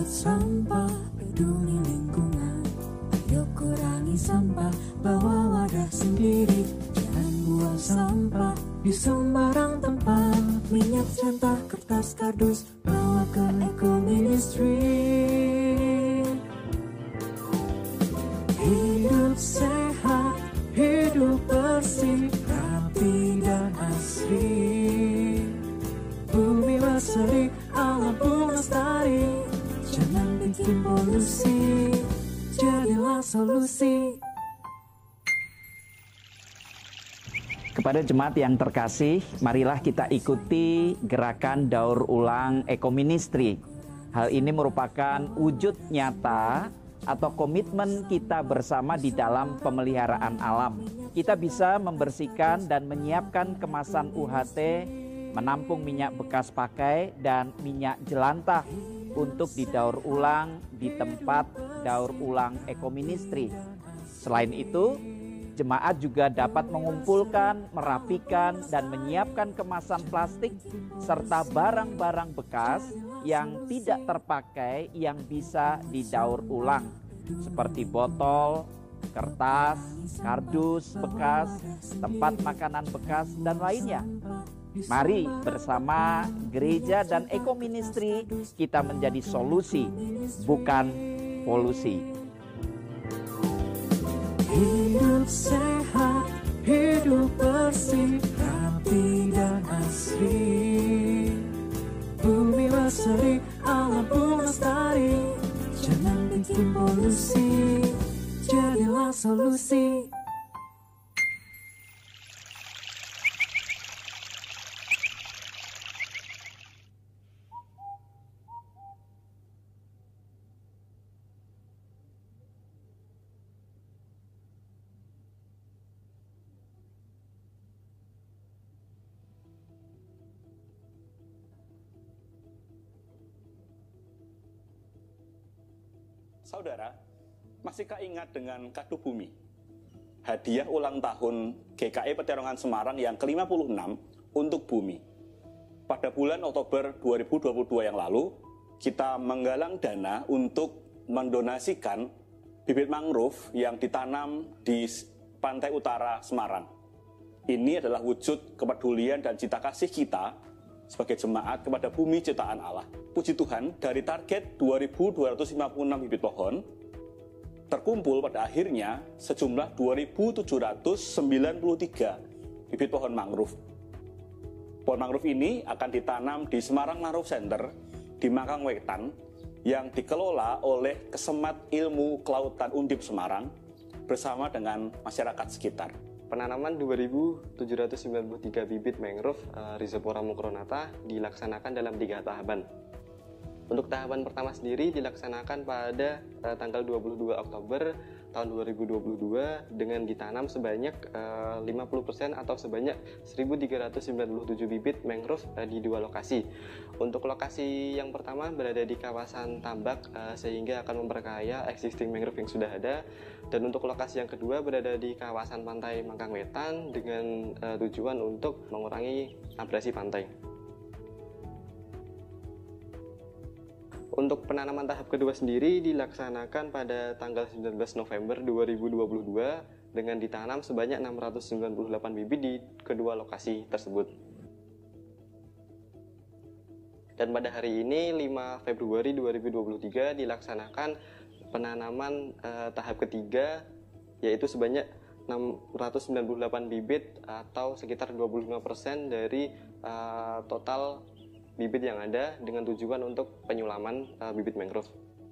Pungut sampah, peduli lingkungan. Ayo kurangi sampah, bawa wadah sendiri. Jangan buang sampah di sembarang tempat. Minyak, centang, kertas, kardus, bawa ke Eco Ministry. Hidup sehat, hidup bersih, rapi dan asri. Bumi berseri, alam pun lestari. Jangan bikin polusi, jadilah solusi. Kepada jemaat yang terkasih, marilah kita ikuti gerakan daur ulang Eco Ministry. Hal ini merupakan wujud nyata atau komitmen kita bersama di dalam pemeliharaan alam. Kita bisa membersihkan dan menyiapkan kemasan UHT, menampung minyak bekas pakai dan minyak jelantah untuk didaur ulang di tempat daur ulang Eco Ministry. Selain itu, jemaat juga dapat mengumpulkan, merapikan, dan menyiapkan kemasan plastik serta barang-barang bekas yang tidak terpakai yang bisa didaur ulang, seperti botol, kertas, kardus bekas, tempat makanan bekas, dan lainnya. Mari bersama gereja dan Eco Ministry kita menjadi solusi, bukan polusi. Hidup sehat, hidup bersih, rapi dan asri. Bumi berseri, alam pun lestari. Jangan bikin polusi, jadilah solusi. Saudara, masihkah ingat dengan kado bumi? Hadiah ulang tahun GKI Peterongan Semarang yang ke-56 untuk bumi. Pada bulan Oktober 2022 yang lalu, kita menggalang dana untuk mendonasikan bibit mangrove yang ditanam di pantai utara Semarang. Ini adalah wujud kepedulian dan cita kasih kita sebagai jemaat kepada bumi ciptaan Allah. Puji Tuhan, dari target 2.256 bibit pohon, terkumpul pada akhirnya sejumlah 2.793 bibit pohon mangrove. Pohon mangrove ini akan ditanam di Semarang Mangrove Center di Mangkangwetan yang dikelola oleh Kesemat Ilmu Kelautan Undip Semarang bersama dengan masyarakat sekitar. Penanaman 2.793 bibit mangrove Rhizopora mucronata dilaksanakan dalam 3 tahapan. Untuk tahapan pertama sendiri dilaksanakan pada tanggal 22 Oktober tahun 2022 dengan ditanam sebanyak 50% atau sebanyak 1.397 bibit mangrove di 2 lokasi. Untuk lokasi yang pertama berada di kawasan tambak sehingga akan memperkaya existing mangrove yang sudah ada, dan untuk lokasi yang kedua berada di kawasan pantai Mangkangwetan dengan tujuan untuk mengurangi abrasi pantai. Untuk penanaman tahap kedua sendiri dilaksanakan pada tanggal 19 November 2022 dengan ditanam sebanyak 698 bibit di kedua lokasi tersebut. Dan pada hari ini 5 Februari 2023 dilaksanakan penanaman tahap ketiga, yaitu sebanyak 698 bibit atau sekitar 25% dari total bibit yang ada dengan tujuan untuk penyulaman bibit mangrove.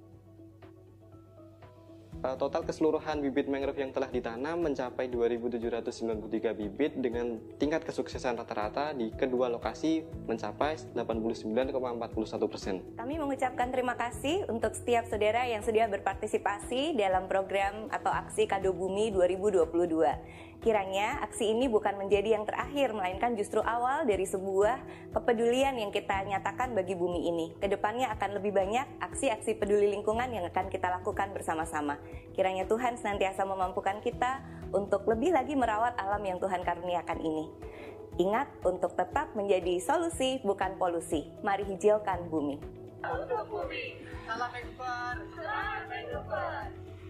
Total keseluruhan bibit mangrove yang telah ditanam mencapai 2.793 bibit dengan tingkat kesuksesan rata-rata di kedua lokasi mencapai 89,41%. Kami mengucapkan terima kasih untuk setiap saudara yang sudah berpartisipasi dalam program atau aksi Kado Bumi 2022. Kiranya aksi ini bukan menjadi yang terakhir, melainkan justru awal dari sebuah kepedulian yang kita nyatakan bagi bumi ini. Kedepannya akan lebih banyak aksi-aksi peduli lingkungan yang akan kita lakukan bersama-sama. Kiranya Tuhan senantiasa memampukan kita untuk lebih lagi merawat alam yang Tuhan karuniakan ini. Ingat untuk tetap menjadi solusi bukan polusi. Mari hijaukan bumi. untuk bumi. Salam Ekbar. Salam Ekbar.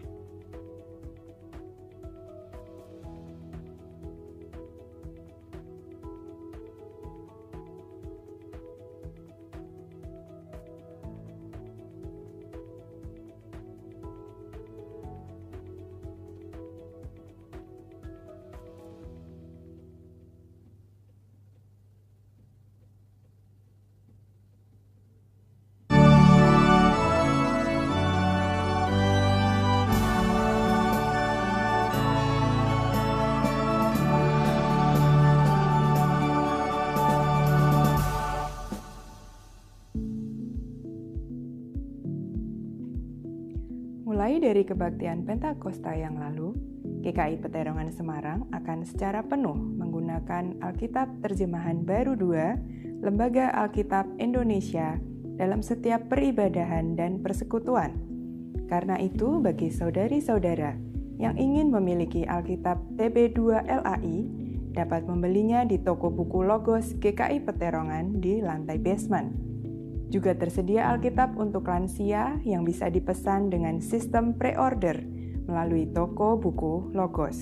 Mulai dari kebaktian Pentakosta yang lalu, GKI Peterongan Semarang akan secara penuh menggunakan Alkitab Terjemahan Baru 2, Lembaga Alkitab Indonesia, dalam setiap peribadahan dan persekutuan. Karena itu, bagi saudari-saudara yang ingin memiliki Alkitab TB2 LAI, dapat membelinya di toko buku Logos GKI Peterongan di lantai basement. Juga tersedia Alkitab untuk lansia yang bisa dipesan dengan sistem pre-order melalui toko buku Logos.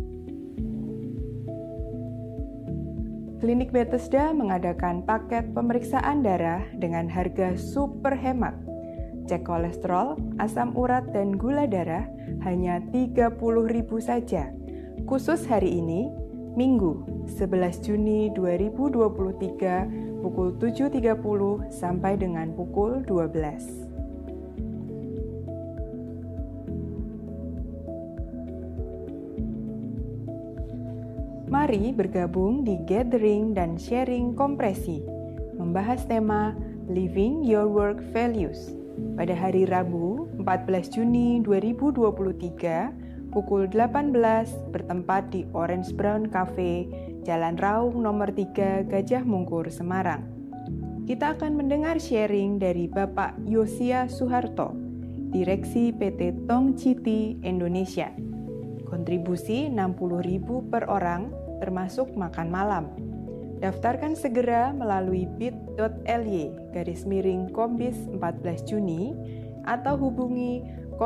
Klinik Bethesda mengadakan paket pemeriksaan darah dengan harga super hemat. Cek kolesterol, asam urat, dan gula darah hanya 30.000 saja. Khusus hari ini, Minggu 11 Juni 2023 pukul 7.30 sampai dengan pukul 12. Mari bergabung di gathering dan sharing kompresi, membahas tema Living Your Work Values pada hari Rabu 14 Juni 2023 pukul 18 bertempat di Orange Brown Cafe, Jalan Raung nomor 3 Gajah Mungkur, Semarang. Kita akan mendengar sharing dari Bapak Yosia Suharto, Direksi PT Tong Citi Indonesia. Kontribusi 60.000 per orang, termasuk makan malam. Daftarkan segera melalui bit.ly/kombis 14 Juni atau hubungi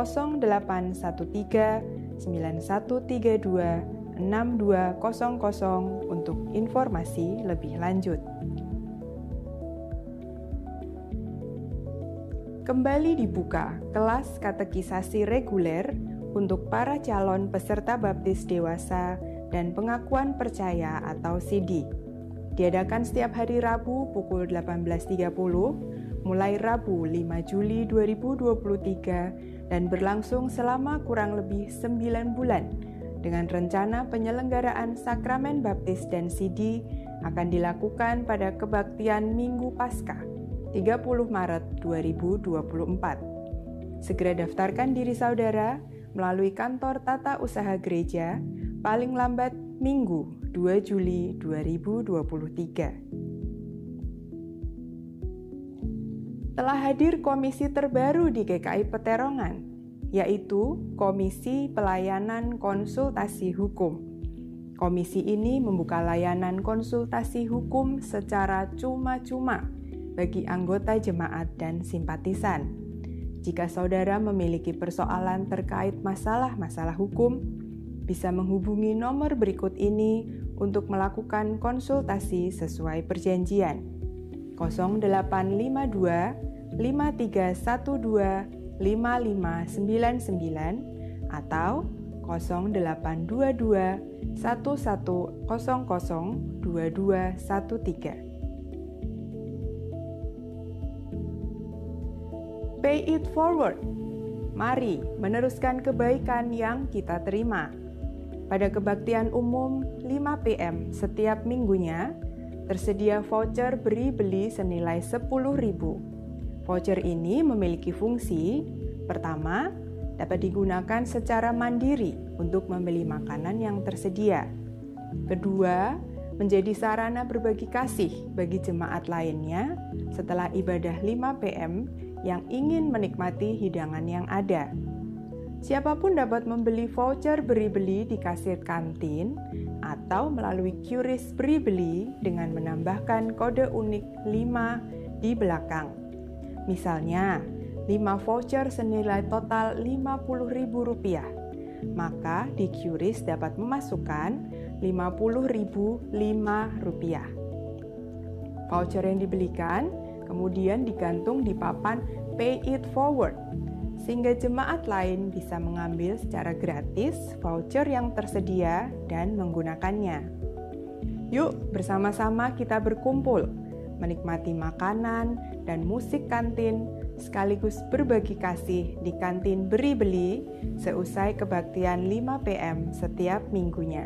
0813 9132 6200 untuk informasi lebih lanjut. Kembali dibuka kelas katekisasi reguler untuk para calon peserta baptis dewasa dan pengakuan percaya atau CD. Diadakan setiap hari Rabu pukul 18.30, mulai Rabu 5 Juli 2023 dan berlangsung selama kurang lebih 9 bulan, dengan rencana penyelenggaraan sakramen baptis dan CD akan dilakukan pada kebaktian Minggu Paskah, 30 Maret 2024. Segera daftarkan diri saudara melalui kantor tata usaha gereja, paling lambat Minggu 2 Juli 2023. Telah hadir komisi terbaru di GKI Peterongan, yaitu Komisi Pelayanan Konsultasi Hukum. Komisi ini membuka layanan konsultasi hukum secara cuma-cuma bagi anggota jemaat dan simpatisan. Jika saudara memiliki persoalan terkait masalah-masalah hukum, bisa menghubungi nomor berikut ini untuk melakukan konsultasi sesuai perjanjian. 0852 5312 5599 atau 0822 1100 2213. Pay it forward. Mari meneruskan kebaikan yang kita terima. Pada kebaktian umum 5 PM setiap minggunya, tersedia voucher beri-beli senilai 10.000. Voucher ini memiliki fungsi, pertama, dapat digunakan secara mandiri untuk membeli makanan yang tersedia. Kedua, menjadi sarana berbagi kasih bagi jemaat lainnya setelah ibadah 5 PM yang ingin menikmati hidangan yang ada. Siapapun dapat membeli voucher beri-beli di kasir kantin atau melalui QRIS beri-beli dengan menambahkan kode unik 5 di belakang. Misalnya, 5 voucher senilai total Rp50.000, maka di QRIS dapat memasukkan Rp50.005. Voucher yang dibelikan kemudian digantung di papan Pay It Forward, sehingga jemaat lain bisa mengambil secara gratis voucher yang tersedia dan menggunakannya. Yuk bersama-sama kita berkumpul, menikmati makanan dan musik kantin, sekaligus berbagi kasih di kantin Beri Beli seusai kebaktian 5 PM setiap minggunya.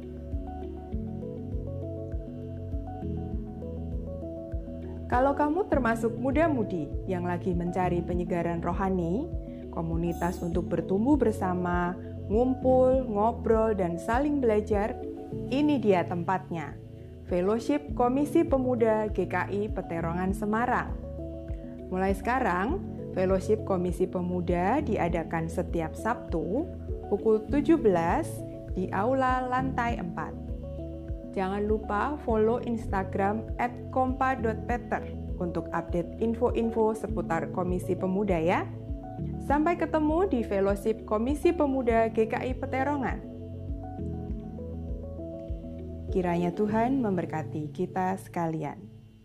Kalau kamu termasuk muda-mudi yang lagi mencari penyegaran rohani, komunitas untuk bertumbuh bersama, ngumpul, ngobrol, dan saling belajar, ini dia tempatnya. Fellowship Komisi Pemuda GKI Peterongan Semarang. Mulai sekarang, Fellowship Komisi Pemuda diadakan setiap Sabtu pukul 17 di Aula Lantai 4. Jangan lupa follow Instagram @kompa.peter untuk update info-info seputar Komisi Pemuda ya. Sampai ketemu di Fellowship Komisi Pemuda GKI Peterongan. Kiranya Tuhan memberkati kita sekalian.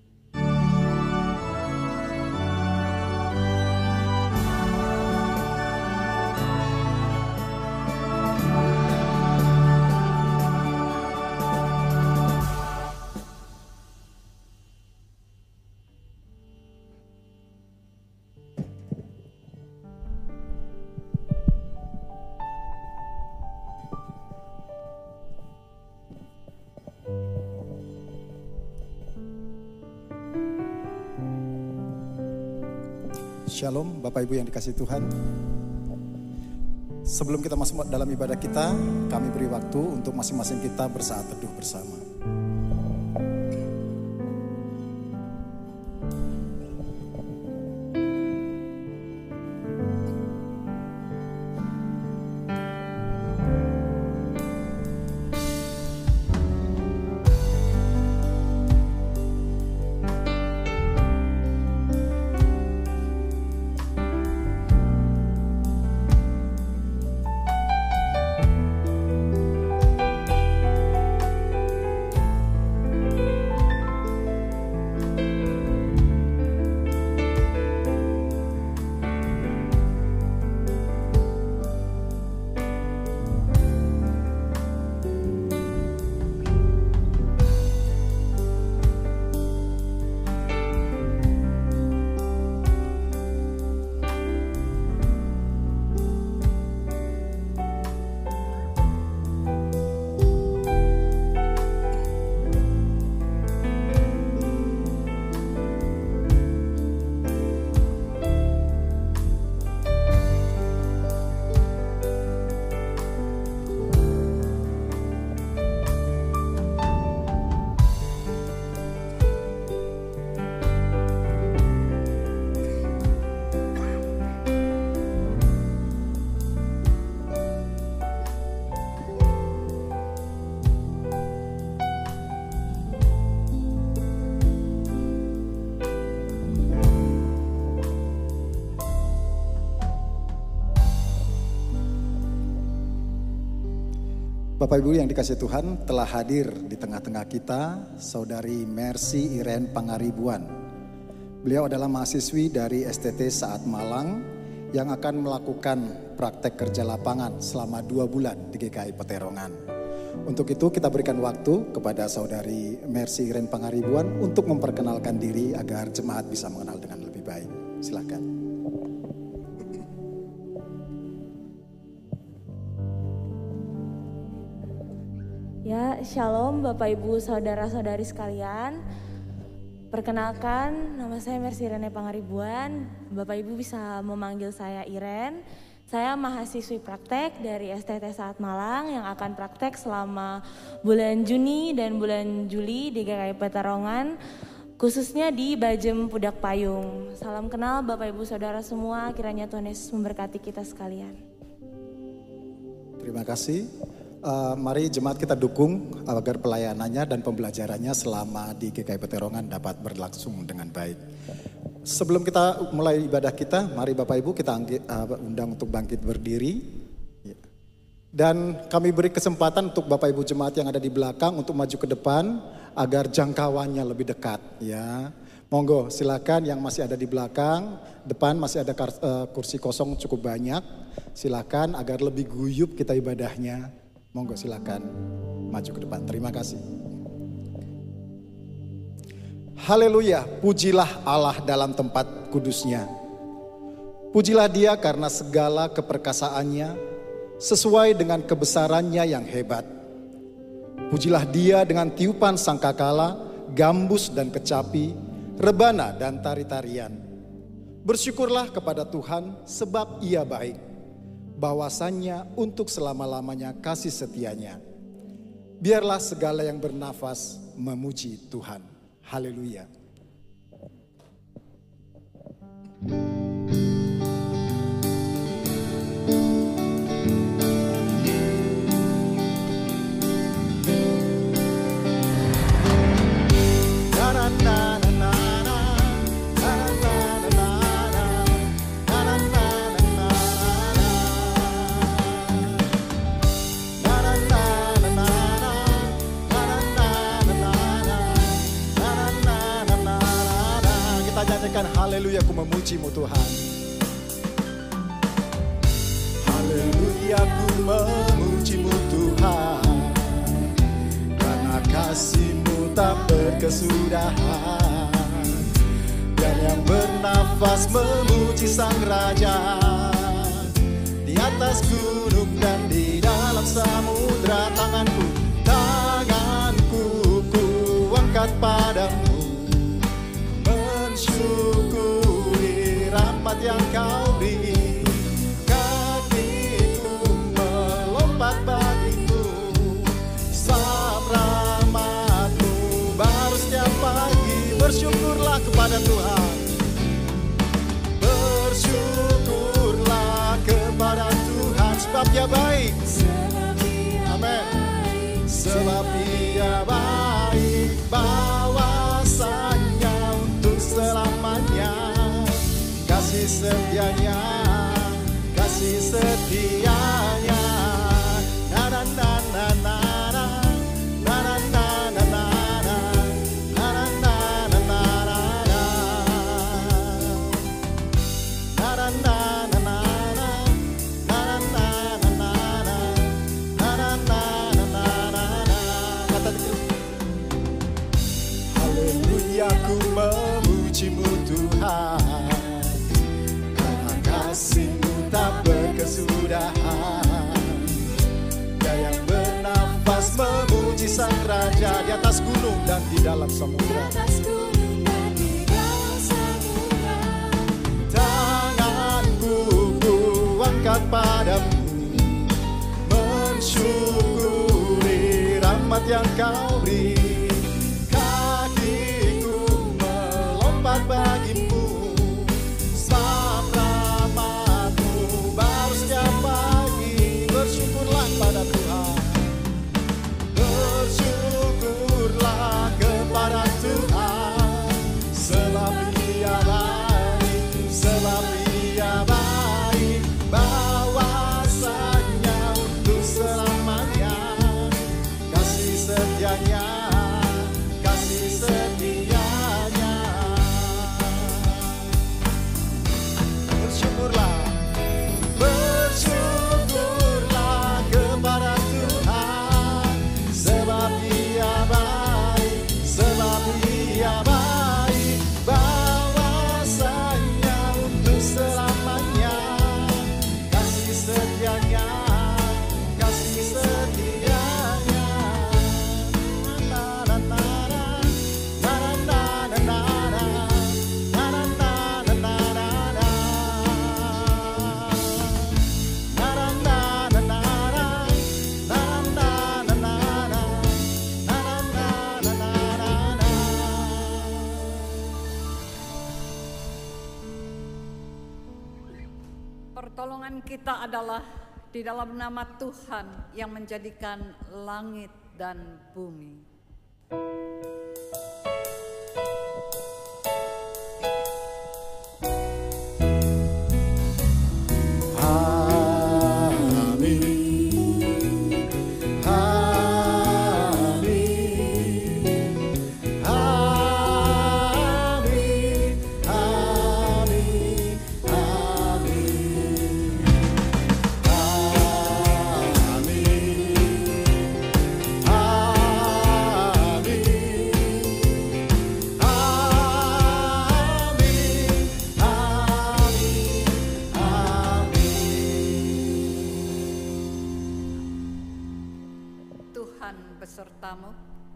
Shalom Bapak Ibu yang dikasihi Tuhan. Sebelum kita masuk dalam ibadah kita, kami beri waktu untuk masing-masing kita bersaat teduh bersama. Bapak Ibu yang dikasihi Tuhan, telah hadir di tengah-tengah kita Saudari Mercy Irene Pangaribuan. Beliau adalah mahasiswi dari STT Saat Malang yang akan melakukan praktek kerja lapangan selama 2 bulan di GKI Peterongan. Untuk itu kita berikan waktu kepada Saudari Mercy Irene Pangaribuan untuk memperkenalkan diri agar jemaat bisa mengenal dengan lebih baik. Silakan. Ya, shalom Bapak Ibu Saudara-saudari sekalian. Perkenalkan, nama saya Mercy Irene Pangaribuan. Bapak Ibu bisa memanggil saya Iren. Saya mahasiswi praktek dari STT Saat Malang yang akan praktek selama bulan Juni dan bulan Juli di GKI Peterongan, khususnya di Bajem Pudak Payung. Salam kenal Bapak Ibu Saudara semua, kiranya Tuhan Yesus memberkati kita sekalian. Terima kasih. Mari jemaat kita dukung agar pelayanannya dan pembelajarannya selama di GKI Peterongan dapat berlangsung dengan baik. Sebelum kita mulai ibadah kita, mari Bapak Ibu kita undang untuk bangkit berdiri. Dan kami beri kesempatan untuk Bapak Ibu jemaat yang ada di belakang untuk maju ke depan agar jangkauannya lebih dekat. Ya, monggo silakan yang masih ada di belakang, depan masih ada kursi kosong cukup banyak. Silakan agar lebih guyup kita ibadahnya. Monggo silakan maju ke depan. Terima kasih. Haleluya, pujilah Allah dalam tempat kudusnya. Pujilah Dia karena segala keperkasaannya sesuai dengan kebesarannya yang hebat. Pujilah Dia dengan tiupan sangkakala, gambus dan kecapi, rebana dan tari-tarian. Bersyukurlah kepada Tuhan sebab Ia baik, bahwasannya untuk selama-lamanya kasih setianya. Biarlah segala yang bernafas memuji Tuhan. Haleluya. Haleluya, ku memuji-Mu Tuhan. Haleluya, ku memuji-Mu Tuhan, karena kasih-Mu tak berkesudahan. Dan yang bernafas memuji Sang Raja, di atas gunung dan di dalam samudra. Tanganku ku angkat padamu, syukuri rahmat yang Kau beri. Kakiku melompat bagimu, sebab rahmat-Mu baru setiap pagi. Bersyukurlah kepada Tuhan, bersyukurlah kepada Tuhan, sebab Dia baik. Amin. Sebab Dia baik, bahwasanya selamanya kasih setianya, kasih setianya. Na na na na na na na na na na na na na na na na Haleluya, ku memuji-Mu Tuhan, karena kasih-Mu tak berkesudahan. Dia yang bernafas memuji Sang Raja, di atas gunung dan di dalam samudra. Tanganku ku angkat padamu, mensyukuri rahmat yang Kau beri. Bagimu, sebab rahmat-Mu baru setiap pagi. Bersyukurlah pada Tuhan, bersyukurlah kepada Tuhan, sebab Dia baik, sebab Dia baik, bahwasanya untuk selamanya kasih setianya, kasih setianya. Bersyukurlah kepada Tuhan, sebab Dia baik, sebab Dia baik, bahwasanya untuk selamanya kasih setianya, kasih setianya. Na na na na na na na na. Pertolongan kita adalah di dalam nama Tuhan yang menjadikan langit dan bumi. besertamu.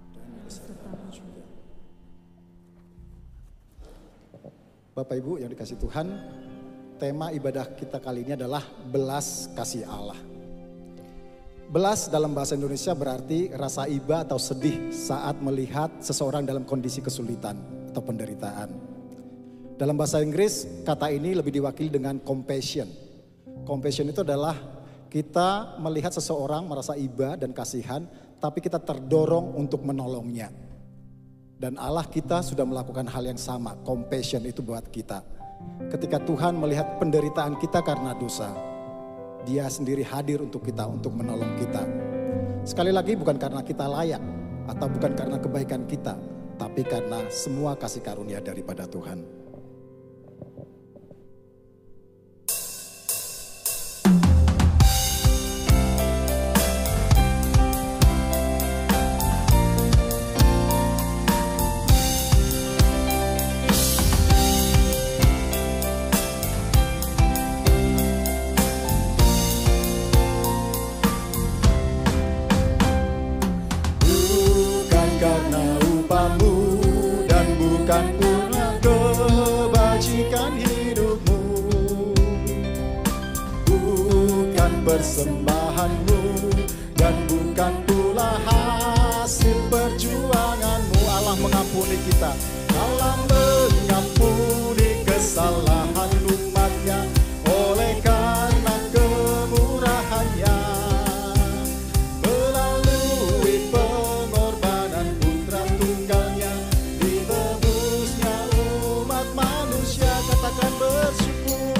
Bapak Ibu yang dikasihi Tuhan, tema ibadah kita kali ini adalah belas kasih Allah. Belas dalam bahasa Indonesia berarti rasa iba atau sedih saat melihat seseorang dalam kondisi kesulitan atau penderitaan. Dalam bahasa Inggris kata ini lebih diwakili dengan compassion. Compassion itu adalah kita melihat seseorang merasa iba dan kasihan, tapi kita terdorong untuk menolongnya. Dan Allah kita sudah melakukan hal yang sama, compassion itu buat kita. Ketika Tuhan melihat penderitaan kita karena dosa, Dia sendiri hadir untuk kita, untuk menolong kita. Sekali lagi bukan karena kita layak, atau bukan karena kebaikan kita, tapi karena semua kasih karunia daripada Tuhan. Persembahanmu dan bukan pula hasil perjuanganmu. Allah mengampuni kita, Allah mengampuni kesalahan umatnya oleh karena kemurahannya. Melalui pengorbanan putra tunggalnya, ditebusnya umat manusia. Katakan bersyukur.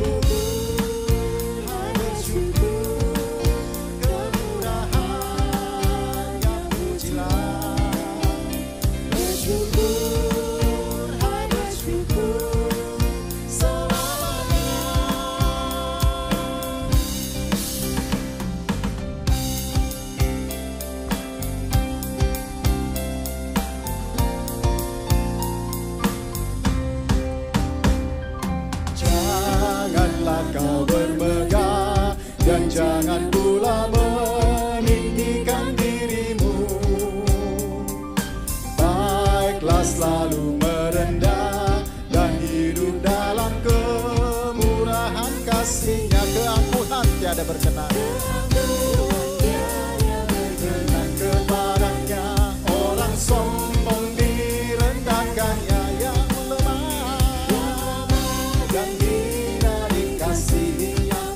Jangan pula meninggikan dirimu, baiklah selalu merendah dan hidup dalam kemurahan kasih-Nya. Keampunan tiada berkenan, berkenan kepadanya. Orang sombong direndahkannya, yang lemah dan hina dikasihi.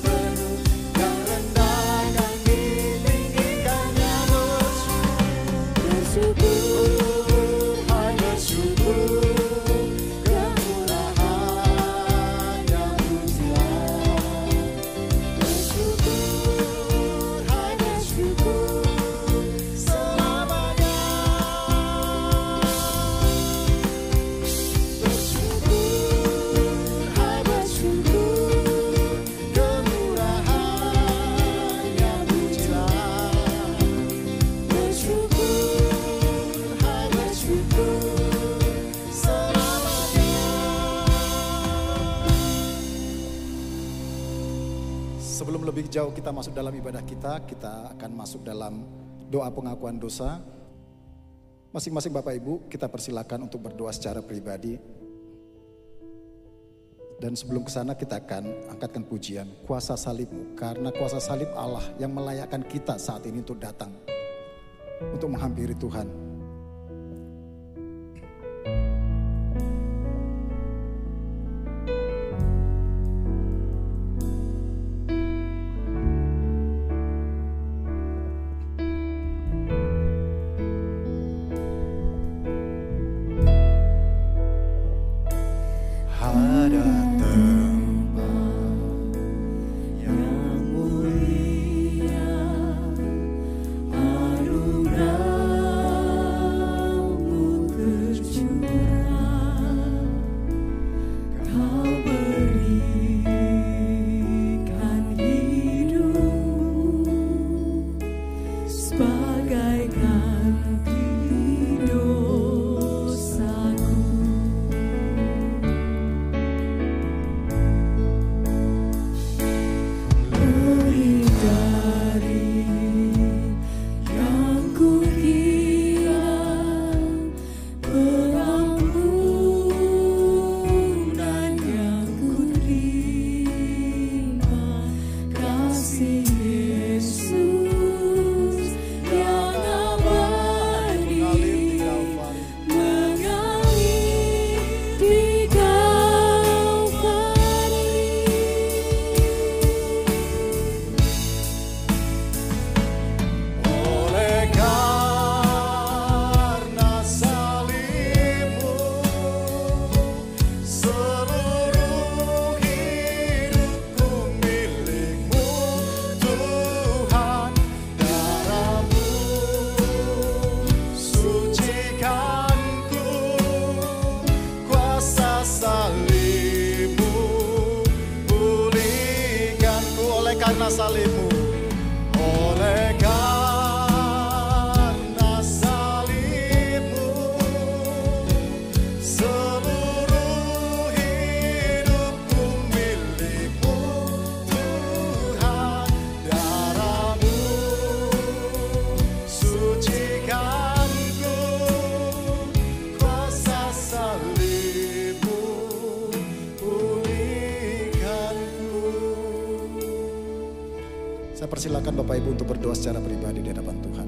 Sebelum lebih jauh kita masuk dalam ibadah kita akan masuk dalam doa pengakuan dosa. Masing-masing Bapak Ibu kita persilakan untuk berdoa secara pribadi. Dan sebelum ke sana kita akan angkatkan pujian kuasa salib-Mu, karena kuasa salib Allah yang melayakkan kita saat ini untuk datang, untuk menghampiri Tuhan. persilakan Bapak Ibu untuk berdoa secara pribadi di hadapan Tuhan.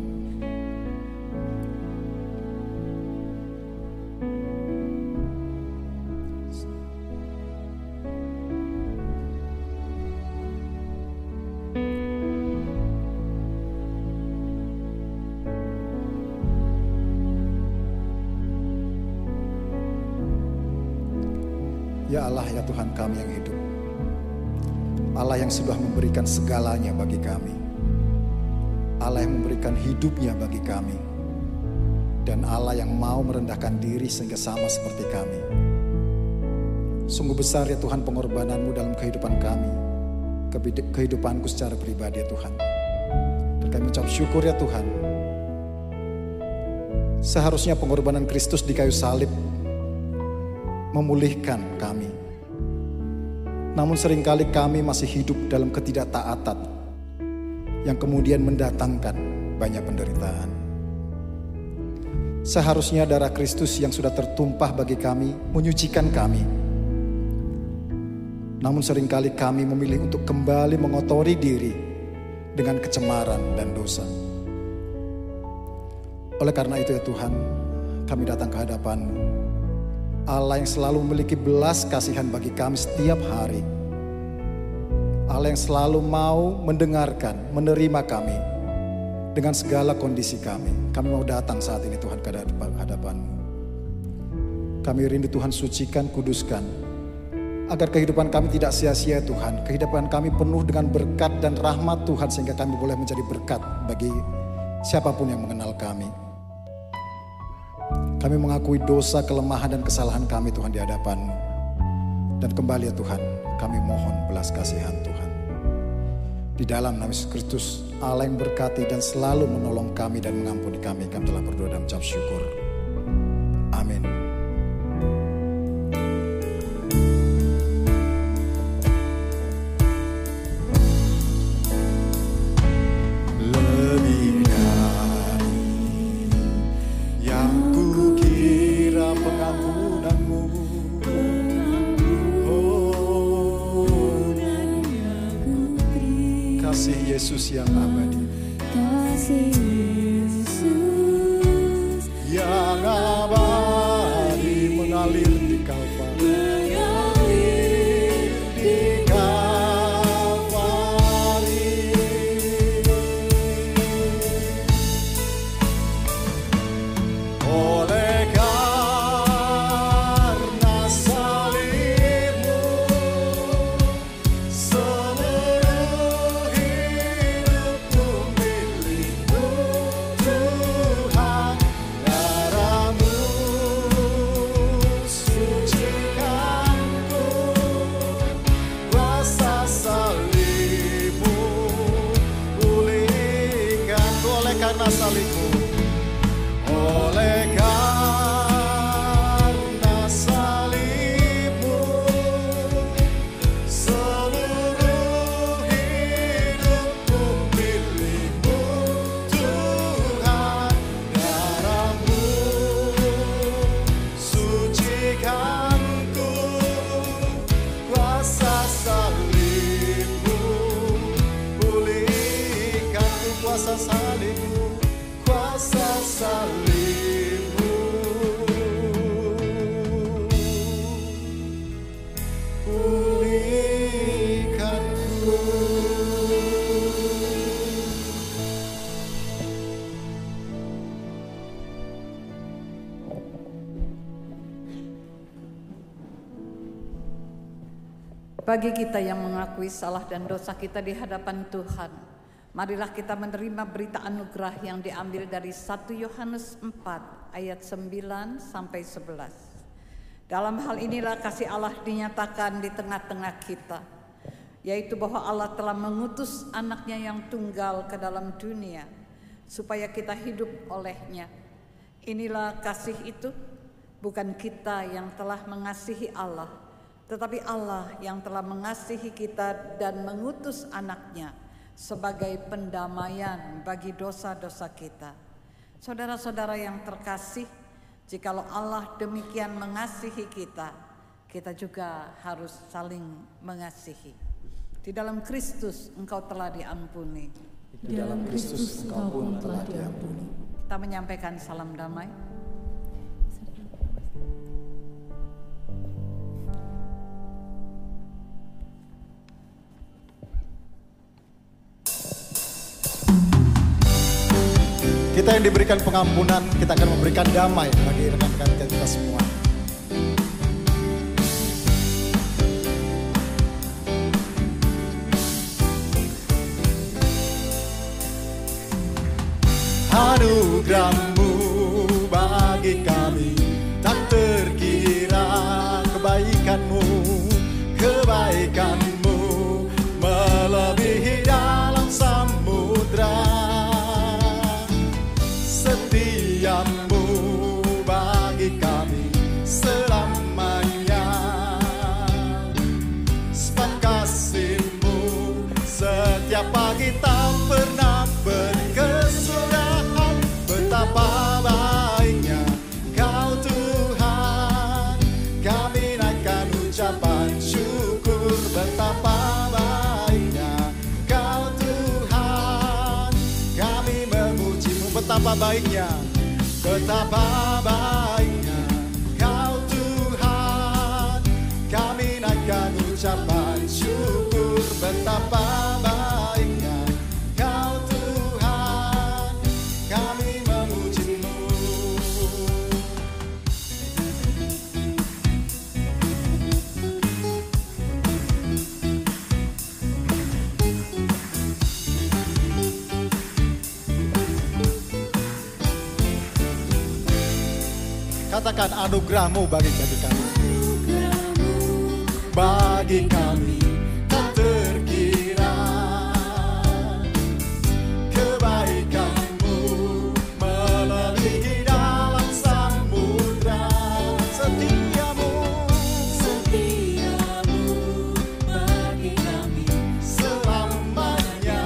Ya Allah, ya Tuhan kami yang hidup, Allah yang sudah memberikan segalanya bagi kami, Allah yang memberikan hidupnya bagi kami, dan Allah yang mau merendahkan diri sehingga sama seperti kami. Sungguh besar ya Tuhan pengorbanan-Mu dalam kehidupan kami, kehidupanku secara pribadi ya Tuhan. Dan kami ucap syukur ya Tuhan. Seharusnya pengorbanan Kristus di kayu salib memulihkan kami. Namun seringkali kami masih hidup dalam ketidaktaatan yang kemudian mendatangkan banyak penderitaan. Seharusnya darah Kristus yang sudah tertumpah bagi kami menyucikan kami. Namun seringkali kami memilih untuk kembali mengotori diri dengan kecemaran dan dosa. Oleh karena itu ya Tuhan, kami datang ke hadapan-Mu, Allah yang selalu memiliki belas kasihan bagi kami setiap hari. Allah yang selalu mau mendengarkan, menerima kami dengan segala kondisi kami. Kami mau datang saat ini Tuhan ke hadapan-Mu. Kami rindu Tuhan sucikan, kuduskan, agar kehidupan kami tidak sia-sia Tuhan. Kehidupan kami penuh dengan berkat dan rahmat Tuhan, sehingga kami boleh menjadi berkat bagi siapapun yang mengenal kami. Kami mengakui dosa, kelemahan, dan kesalahan kami Tuhan di hadapan-Mu. Dan kembali ya Tuhan, kami mohon belas kasihan Tuhan. Di dalam nama Yesus Kristus, Allah yang berkati dan selalu menolong kami dan mengampuni kami telah berdoa dan mengucap syukur. Amin. Yesus yang abadi, kasih Yesus yang abadi mengalir di Kalvari, oleh karena salib-Mu seluruh hidupku milik-Mu Tuhan. Darah-Mu sucikanku, kuasa salib-Mu pulihkanku. Oleh karena salib-Mu, oleh karena salib-Mu seluruh hidupku milik-Mu Tuhan. Darah-Mu sucikanku, kuasa salib-Mu pulihkanku. Kuasa salib-Mu, kuasa salib-Mu pulihkanku. Bagi kita yang mengakui salah dan dosa kita di hadapan Tuhan, marilah kita menerima berita anugerah yang diambil dari 1 Yohanes 4 ayat 9 sampai 11. Dalam hal inilah kasih Allah dinyatakan di tengah-tengah kita, yaitu bahwa Allah telah mengutus anaknya yang tunggal ke dalam dunia, supaya kita hidup olehnya. Inilah kasih itu, bukan kita yang telah mengasihi Allah, tetapi Allah yang telah mengasihi kita dan mengutus anaknya sebagai pendamaian bagi dosa-dosa kita. Saudara-saudara yang terkasih, jikalau Allah demikian mengasihi kita, kita juga harus saling mengasihi. Di dalam Kristus engkau telah diampuni. Di dalam Kristus engkau pun telah diampuni. Kita menyampaikan salam damai. Kita yang diberikan pengampunan, kita akan memberikan damai bagi rekan-rekan kita semua. Anugerah-Mu bagi kami tak terkira, kebaikan-Mu melebihi dalam samudra. Setiamu bagi kami selamanya, sebab kasih-Mu setiap pagi tak pernah berkesudahan. Betapa baiknya Kau Tuhan, kami naikkan ucapan syukur. Betapa baiknya Kau Tuhan, kami memuji-Mu. Betapa baiknya Kau Tuhan, kami naikkan ucapan syukur. Betapa baiknya Kau Tuhan, kami memuji-Mu. Katakan anugerah-Mu bagi kami. Bagi kami tak terkira, kebaikan-Mu melebihi dalam samudra. Setiamu bagi kami selamanya,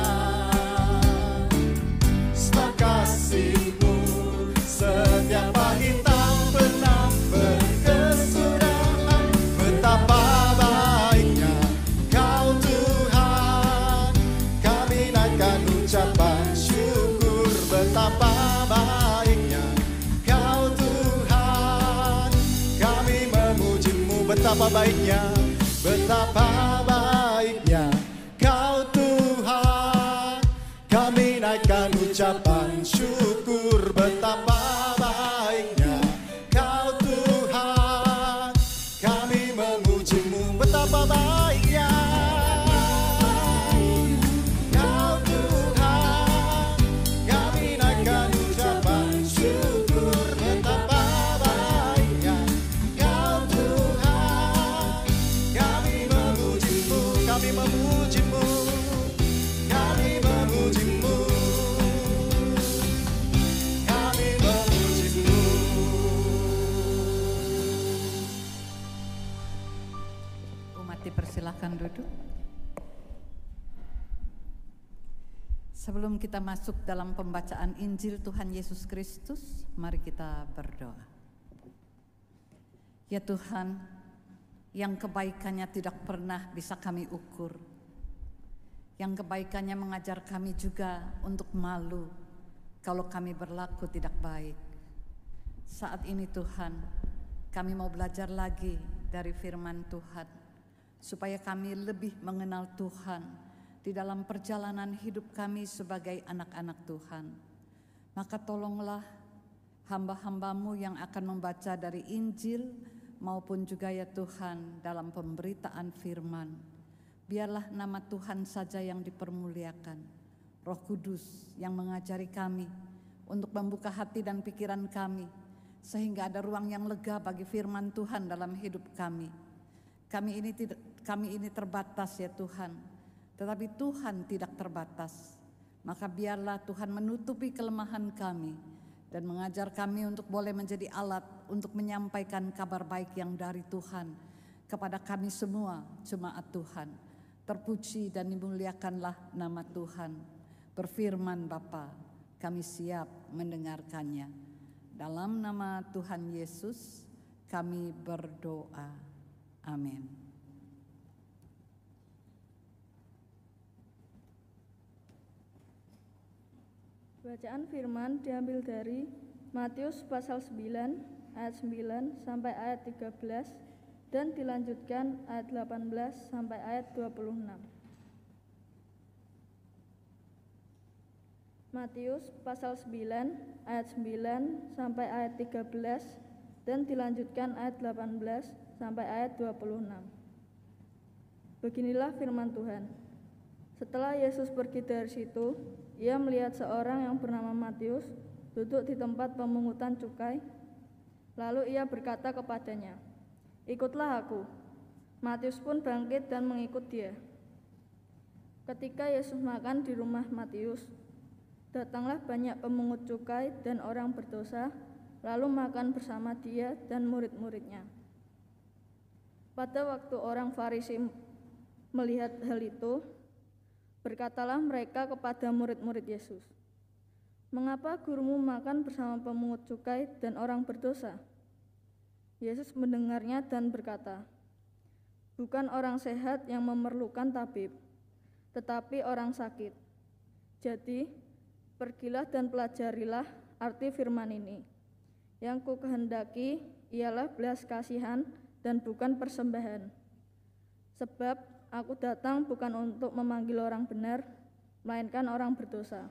sebab kasih-Mu setiap pagi tak pernah berkesudahan. Betapa baiknya Kau Tuhan, kami naikkan ucapan syukur. Betapa baiknya Kau Tuhan, kami memuji-Mu. Betapa baiknya Kau Tuhan, kami naikkan ucapan syukur. Betapa baiknya Kau Tuhan, kami memuji-Mu. Betapa baiknya Kau Tuhan, kami naikkan ucapan syukur. Betapa baiknya Kau Tuhan, kami memuji-Mu. Kami memuji-Mu, kami memuji-Mu, kami memuji-Mu. Umat dipersilahkan duduk. Sebelum kita masuk dalam pembacaan Injil Tuhan Yesus Kristus, mari kita berdoa. Ya Tuhan, yang kebaikannya tidak pernah bisa kami ukur, yang kebaikannya mengajar kami juga untuk malu kalau kami berlaku tidak baik. Saat ini Tuhan, kami mau belajar lagi dari firman Tuhan, supaya kami lebih mengenal Tuhan di dalam perjalanan hidup kami sebagai anak-anak Tuhan. Maka tolonglah hamba-hamba-Mu yang akan membaca dari Injil maupun juga ya Tuhan dalam pemberitaan firman. Biarlah nama Tuhan saja yang dipermuliakan. Roh Kudus yang mengajari kami untuk membuka hati dan pikiran kami, sehingga ada ruang yang lega bagi firman Tuhan dalam hidup kami. Kami ini terbatas ya Tuhan, tetapi Tuhan tidak terbatas. Maka biarlah Tuhan menutupi kelemahan kami dan mengajar kami untuk boleh menjadi alat untuk menyampaikan kabar baik yang dari Tuhan kepada kami semua jemaat Tuhan. Terpuji dan dimuliakanlah nama Tuhan. Berfirman Bapa, kami siap mendengarkannya. Dalam nama Tuhan Yesus kami berdoa. Amin. Bacaan firman diambil dari Matius pasal 9 ayat 9 sampai ayat 13 dan dilanjutkan ayat 18 sampai ayat 26. Matius pasal 9 ayat 9 sampai ayat 13 dan dilanjutkan ayat 18 sampai ayat 26. Beginilah firman Tuhan. Setelah Yesus pergi dari situ, ia melihat seorang yang bernama Matius duduk di tempat pemungutan cukai. Lalu ia berkata kepadanya, "Ikutlah aku." Matius pun bangkit dan mengikut dia. Ketika Yesus makan di rumah Matius, datanglah banyak pemungut cukai dan orang berdosa, lalu makan bersama dia dan murid-muridnya. Pada waktu orang Farisi melihat hal itu, berkatalah mereka kepada murid-murid Yesus, "Mengapa gurumu makan bersama pemungut cukai dan orang berdosa?" Yesus mendengarnya dan berkata, "Bukan orang sehat yang memerlukan tabib, tetapi orang sakit. Jadi, pergilah dan pelajarilah arti firman ini. Yang kukehendaki ialah belas kasihan dan bukan persembahan. Sebab aku datang bukan untuk memanggil orang benar, melainkan orang berdosa."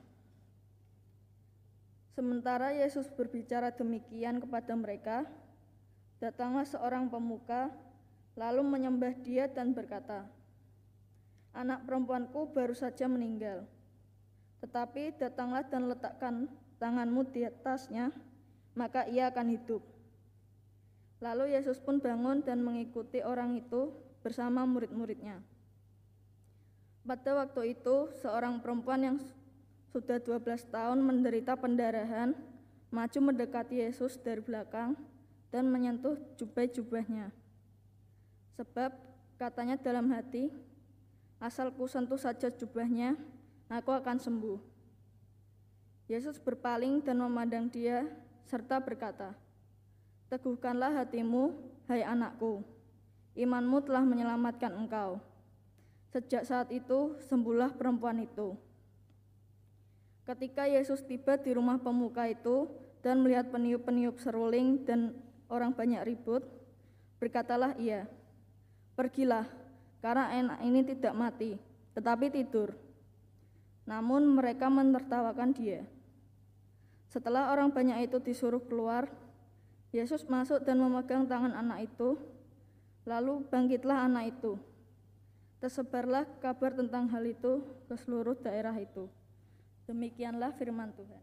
Sementara Yesus berbicara demikian kepada mereka, datanglah seorang pemuka, lalu menyembah dia dan berkata, "Anak perempuanku baru saja meninggal, tetapi datanglah dan letakkan tanganmu di atasnya, maka ia akan hidup." Lalu Yesus pun bangun dan mengikuti orang itu bersama murid-muridnya. Pada waktu itu, seorang perempuan yang sudah 12 tahun menderita pendarahan maju mendekati Yesus dari belakang dan menyentuh jubah-jubahnya. Sebab katanya dalam hati, "Asal ku sentuh saja jubahnya, aku akan sembuh." Yesus berpaling dan memandang dia serta berkata, "Teguhkanlah hatimu, hai anakku, imanmu telah menyelamatkan engkau." Sejak saat itu sembuhlah perempuan itu. Ketika Yesus tiba di rumah pemuka itu dan melihat peniup-peniup seruling dan orang banyak ribut, berkatalah ia, "Pergilah, karena anak ini tidak mati, tetapi tidur." Namun mereka menertawakan dia. Setelah orang banyak itu disuruh keluar, Yesus masuk dan memegang tangan anak itu, lalu bangkitlah anak itu. Tersebarlah kabar tentang hal itu ke seluruh daerah itu. Demikianlah firman Tuhan.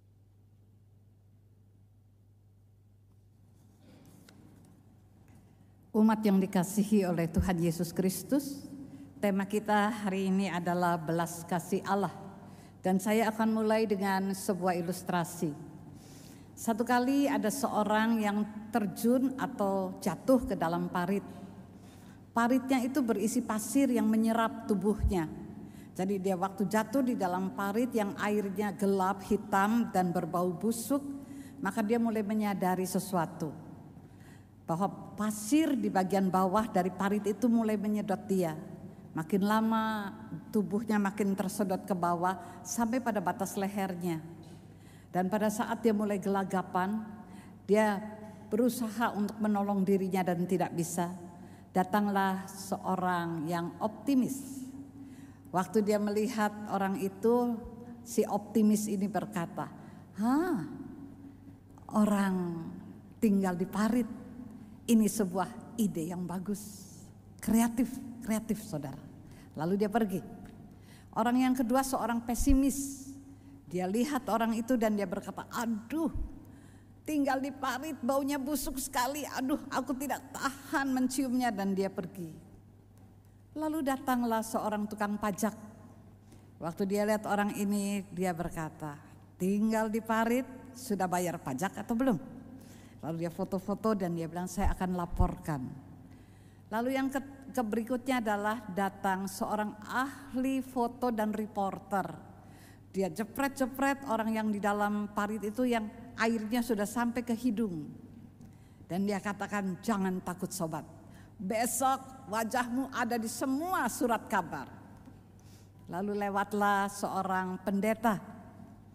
Umat yang dikasihi oleh Tuhan Yesus Kristus, tema kita hari ini adalah belas kasih Allah. Dan saya akan mulai dengan sebuah ilustrasi. Satu kali ada seorang yang terjun atau jatuh ke dalam parit. Paritnya itu berisi pasir yang menyerap tubuhnya. Jadi dia waktu jatuh di dalam parit yang airnya gelap, hitam, dan berbau busuk, maka dia mulai menyadari sesuatu. Bahwa pasir di bagian bawah dari parit itu mulai menyedot dia. Makin lama tubuhnya makin tersedot ke bawah sampai pada batas lehernya. Dan pada saat dia mulai gelagapan, dia berusaha untuk menolong dirinya dan tidak bisa. Datanglah seorang yang optimis. Waktu dia melihat orang itu, si optimis ini berkata, orang tinggal di parit. Ini sebuah ide yang bagus, kreatif saudara. Lalu dia pergi. Orang yang kedua seorang pesimis. Dia lihat orang itu dan dia berkata, "Aduh, tinggal di parit baunya busuk sekali. Aduh, aku tidak tahan menciumnya," dan dia pergi. Lalu datanglah seorang tukang pajak. Waktu dia lihat orang ini, dia berkata, "Tinggal di parit, sudah bayar pajak atau belum?" Lalu dia foto-foto dan dia bilang, "Saya akan laporkan." Lalu yang berikutnya adalah datang seorang ahli foto dan reporter. Dia jepret-jepret orang yang di dalam parit itu yang airnya sudah sampai ke hidung. Dan dia katakan, "Jangan takut sobat, besok wajahmu ada di semua surat kabar." Lalu lewatlah seorang pendeta.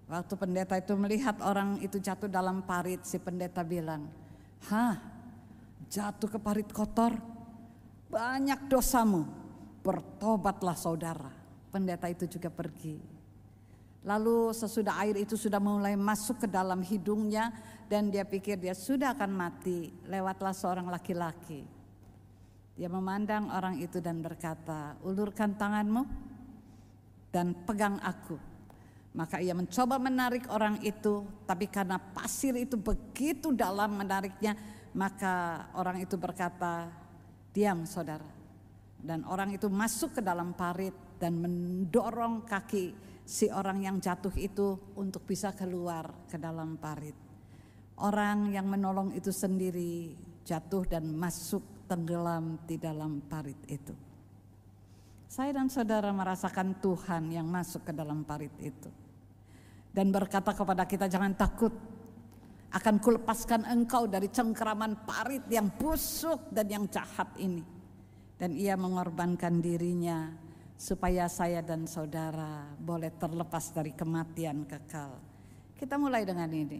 Waktu pendeta itu melihat orang itu jatuh dalam parit, si pendeta bilang, "Hah, jatuh ke parit kotor? Banyak dosamu, bertobatlah saudara." Pendeta itu juga pergi. Lalu sesudah air itu sudah mulai masuk ke dalam hidungnya dan dia pikir dia sudah akan mati, lewatlah seorang laki-laki. Dia memandang orang itu dan berkata, "Ulurkan tanganmu dan pegang aku." Maka ia mencoba menarik orang itu, tapi karena pasir itu begitu dalam menariknya, maka orang itu berkata, "Diam saudara." Dan orang itu masuk ke dalam parit dan mendorong kaki si orang yang jatuh itu untuk bisa keluar ke dalam parit. Orang yang menolong itu sendiri jatuh dan masuk tenggelam di dalam parit itu. Saya dan saudara merasakan Tuhan yang masuk ke dalam parit itu dan berkata kepada kita, "Jangan takut, akan kulepaskan engkau dari cengkeraman parit yang busuk dan yang jahat ini." Dan ia mengorbankan dirinya supaya saya dan saudara boleh terlepas dari kematian kekal. Kita mulai dengan ini.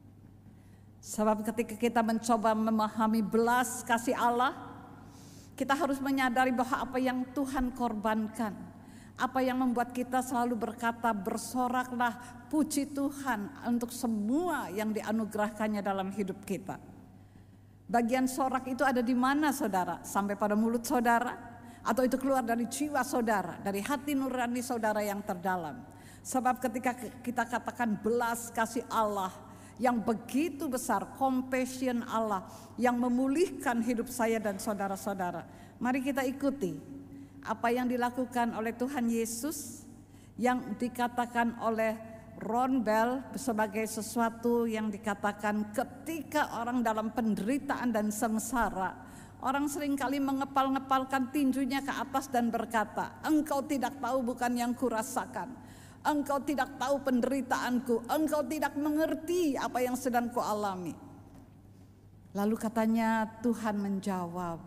Sebab ketika kita mencoba memahami belas kasih Allah, kita harus menyadari bahwa apa yang Tuhan korbankan, apa yang membuat kita selalu berkata, "Bersoraklah puji Tuhan untuk semua yang dianugerahkannya dalam hidup kita." Bagian sorak itu ada di mana saudara? Sampai pada mulut saudara? Atau itu keluar dari jiwa saudara, dari hati nurani saudara yang terdalam? Sebab ketika kita katakan belas kasih Allah yang begitu besar, compassion Allah yang memulihkan hidup saya dan saudara-saudara, mari kita ikuti apa yang dilakukan oleh Tuhan Yesus yang dikatakan oleh Ron Bell sebagai sesuatu yang dikatakan ketika orang dalam penderitaan dan sengsara, orang seringkali mengepal-ngepalkan tinjunya ke atas dan berkata, "Engkau tidak tahu bukan yang kurasakan, engkau tidak tahu penderitaanku, engkau tidak mengerti apa yang sedang kualami." Lalu katanya Tuhan menjawab,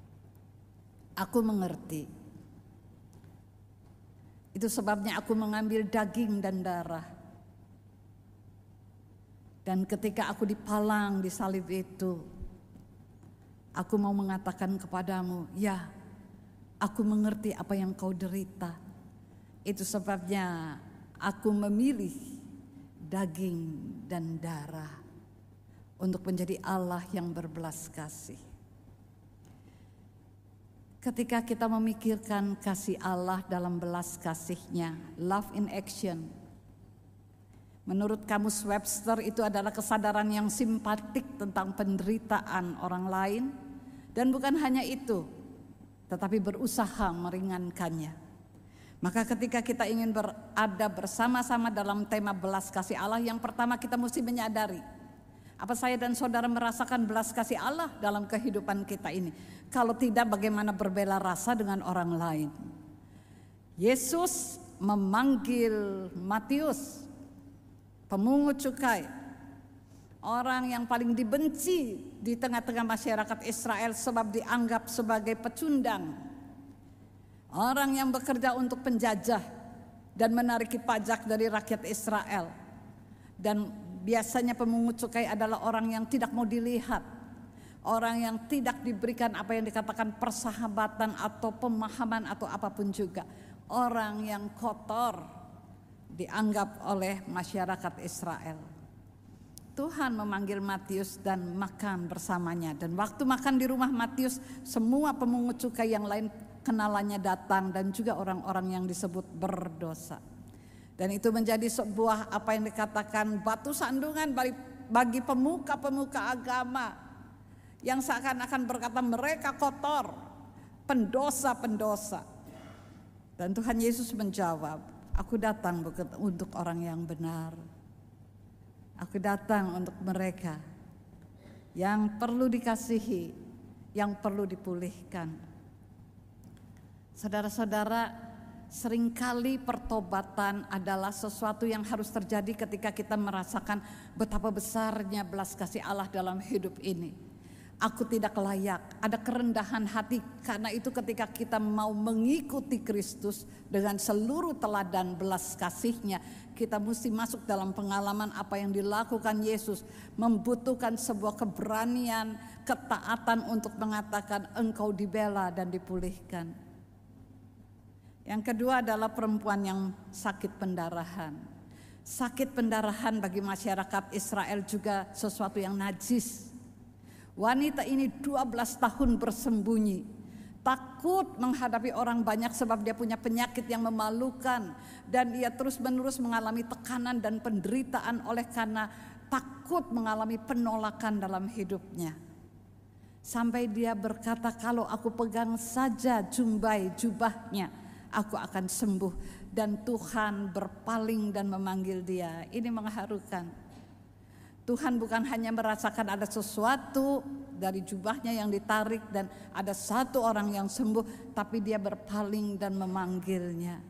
"Aku mengerti. Itu sebabnya aku mengambil daging dan darah. Dan ketika aku dipalang di salib itu, aku mau mengatakan kepadamu, ya, aku mengerti apa yang kau derita. Itu sebabnya aku memilih daging dan darah untuk menjadi Allah yang berbelas kasih." Ketika kita memikirkan kasih Allah dalam belas kasih-Nya, love in action, menurut Kamus Webster itu adalah kesadaran yang simpatik tentang penderitaan orang lain, dan bukan hanya itu, tetapi berusaha meringankannya. Maka ketika kita ingin berada bersama-sama dalam tema belas kasih Allah, yang pertama kita mesti menyadari, apa saya dan saudara merasakan belas kasih Allah dalam kehidupan kita ini? Kalau tidak, bagaimana berbela rasa dengan orang lain? Yesus memanggil Matius, pemungut cukai, orang yang paling dibenci di tengah-tengah masyarakat Israel sebab dianggap sebagai pecundang, orang yang bekerja untuk penjajah dan menariki pajak dari rakyat Israel. Dan biasanya pemungut cukai adalah orang yang tidak mau dilihat, orang yang tidak diberikan apa yang dikatakan persahabatan atau pemahaman atau apapun juga, orang yang kotor dianggap oleh masyarakat Israel. Tuhan memanggil Matius dan makan bersamanya, dan waktu makan di rumah Matius, semua pemungut cukai yang lain kenalannya datang dan juga orang-orang yang disebut berdosa. Dan itu menjadi sebuah apa yang dikatakan batu sandungan bagi pemuka-pemuka agama yang seakan-akan berkata mereka kotor, pendosa-pendosa. Dan Tuhan Yesus menjawab, "Aku datang untuk orang yang benar. Aku datang untuk mereka yang perlu dikasihi, yang perlu dipulihkan." Saudara-saudara, seringkali pertobatan adalah sesuatu yang harus terjadi ketika kita merasakan betapa besarnya belas kasih Allah dalam hidup ini. Aku tidak layak. Ada kerendahan hati. Karena itu ketika kita mau mengikuti Kristus dengan seluruh teladan belas kasih-Nya, kita mesti masuk dalam pengalaman apa yang dilakukan Yesus. Membutuhkan sebuah keberanian, ketaatan untuk mengatakan engkau dibela dan dipulihkan. Yang kedua adalah perempuan yang sakit pendarahan. Sakit pendarahan bagi masyarakat Israel juga sesuatu yang najis. Wanita ini 12 tahun bersembunyi, takut menghadapi orang banyak sebab dia punya penyakit yang memalukan, dan ia terus-menerus mengalami tekanan dan penderitaan oleh karena takut mengalami penolakan dalam hidupnya. Sampai dia berkata, kalau aku pegang saja jumbai jubahnya, aku akan sembuh. Dan Tuhan berpaling dan memanggil dia. Ini mengharukan. Tuhan bukan hanya merasakan ada sesuatu dari jubahnya yang ditarik dan ada satu orang yang sembuh, tapi dia berpaling dan memanggilnya.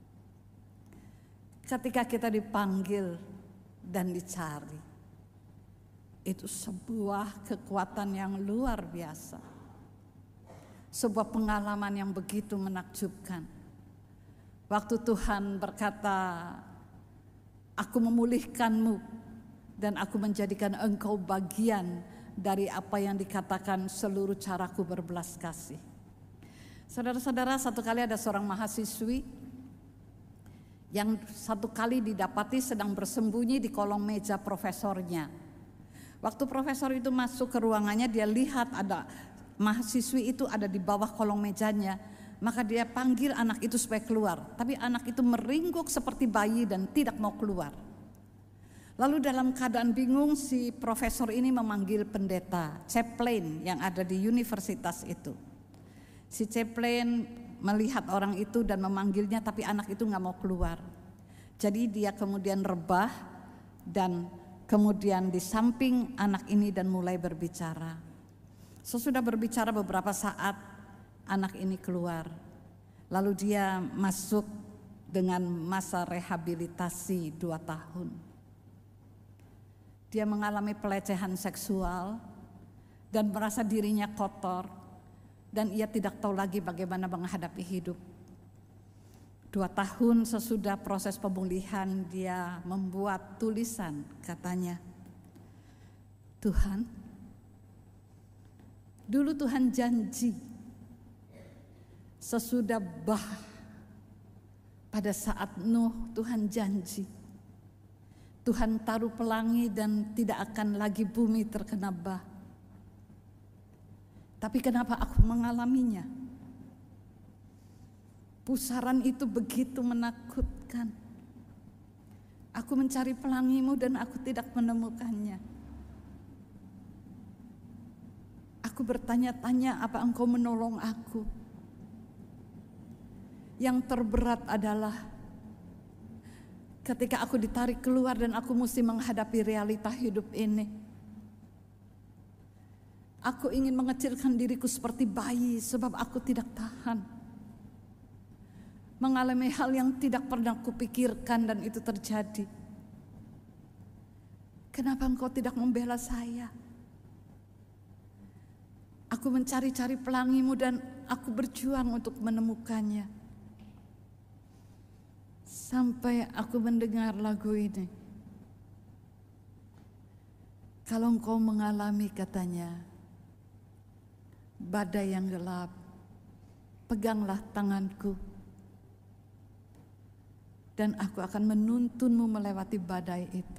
Ketika kita dipanggil dan dicari, itu sebuah kekuatan yang luar biasa. Sebuah pengalaman yang begitu menakjubkan. Waktu Tuhan berkata, aku memulihkanmu dan aku menjadikan engkau bagian dari apa yang dikatakan seluruh caraku berbelas kasih. Saudara-saudara, satu kali ada seorang mahasiswi yang satu kali didapati sedang bersembunyi di kolong meja profesornya. Waktu profesor itu masuk ke ruangannya, dia lihat ada mahasiswi itu ada di bawah kolong mejanya. Maka dia panggil anak itu supaya keluar. Tapi anak itu meringkuk seperti bayi dan tidak mau keluar. Lalu dalam keadaan bingung si profesor ini memanggil pendeta Chaplain yang ada di universitas itu. Si Chaplain melihat orang itu dan memanggilnya, tapi anak itu gak mau keluar. Jadi dia kemudian rebah dan kemudian di samping anak ini dan mulai berbicara. Sesudah berbicara beberapa saat, anak ini keluar. Lalu dia masuk dengan masa rehabilitasi 2 tahun. Dia mengalami pelecehan seksual dan merasa dirinya kotor dan ia tidak tahu lagi bagaimana menghadapi hidup. 2 tahun sesudah proses pemulihan, dia membuat tulisan, katanya, Tuhan, dulu Tuhan janji sesudah pada saat Nuh, Tuhan janji Tuhan taruh pelangi dan tidak akan lagi bumi terkena bah. Tapi kenapa aku mengalaminya? Pusaran itu begitu menakutkan. Aku mencari pelangimu dan aku tidak menemukannya. Aku bertanya-tanya, apa engkau menolong aku? Yang terberat adalah ketika aku ditarik keluar dan aku mesti menghadapi realita hidup ini. Aku ingin mengecilkan diriku seperti bayi sebab aku tidak tahan. Mengalami hal yang tidak pernah kupikirkan dan itu terjadi. Kenapa engkau tidak membela saya? Aku mencari-cari pelangimu dan aku berjuang untuk menemukannya. Sampai aku mendengar lagu ini. Kalau engkau mengalami, katanya, badai yang gelap, peganglah tanganku dan aku akan menuntunmu melewati badai itu.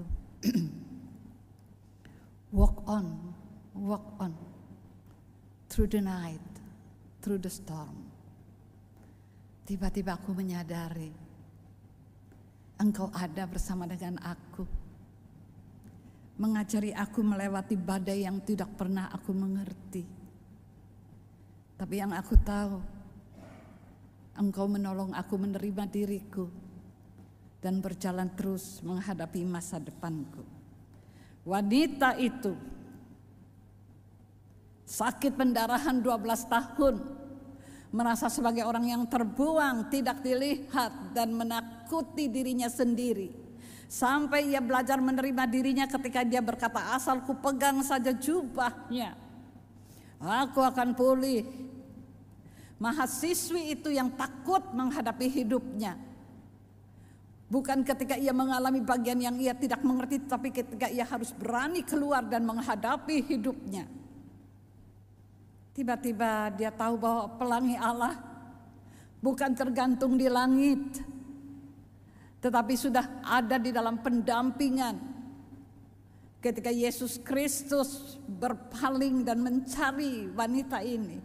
Walk on through the night, through the storm. Tiba-tiba aku menyadari Engkau ada bersama dengan aku, mengajari aku melewati badai yang tidak pernah aku mengerti. Tapi yang aku tahu, Engkau menolong aku menerima diriku dan berjalan terus menghadapi masa depanku. Wanita itu sakit pendarahan 12 tahun, merasa sebagai orang yang terbuang, tidak dilihat dan menakuti dirinya sendiri. Sampai ia belajar menerima dirinya ketika dia berkata, asal ku pegang saja jubahnya, Aku akan pulih. Mahasiswi itu yang takut menghadapi hidupnya. Bukan ketika ia mengalami bagian yang ia tidak mengerti, tapi ketika ia harus berani keluar dan menghadapi hidupnya. Tiba-tiba dia tahu bahwa pelangi Allah bukan tergantung di langit, tetapi sudah ada di dalam pendampingan. Ketika Yesus Kristus berpaling dan mencari wanita ini,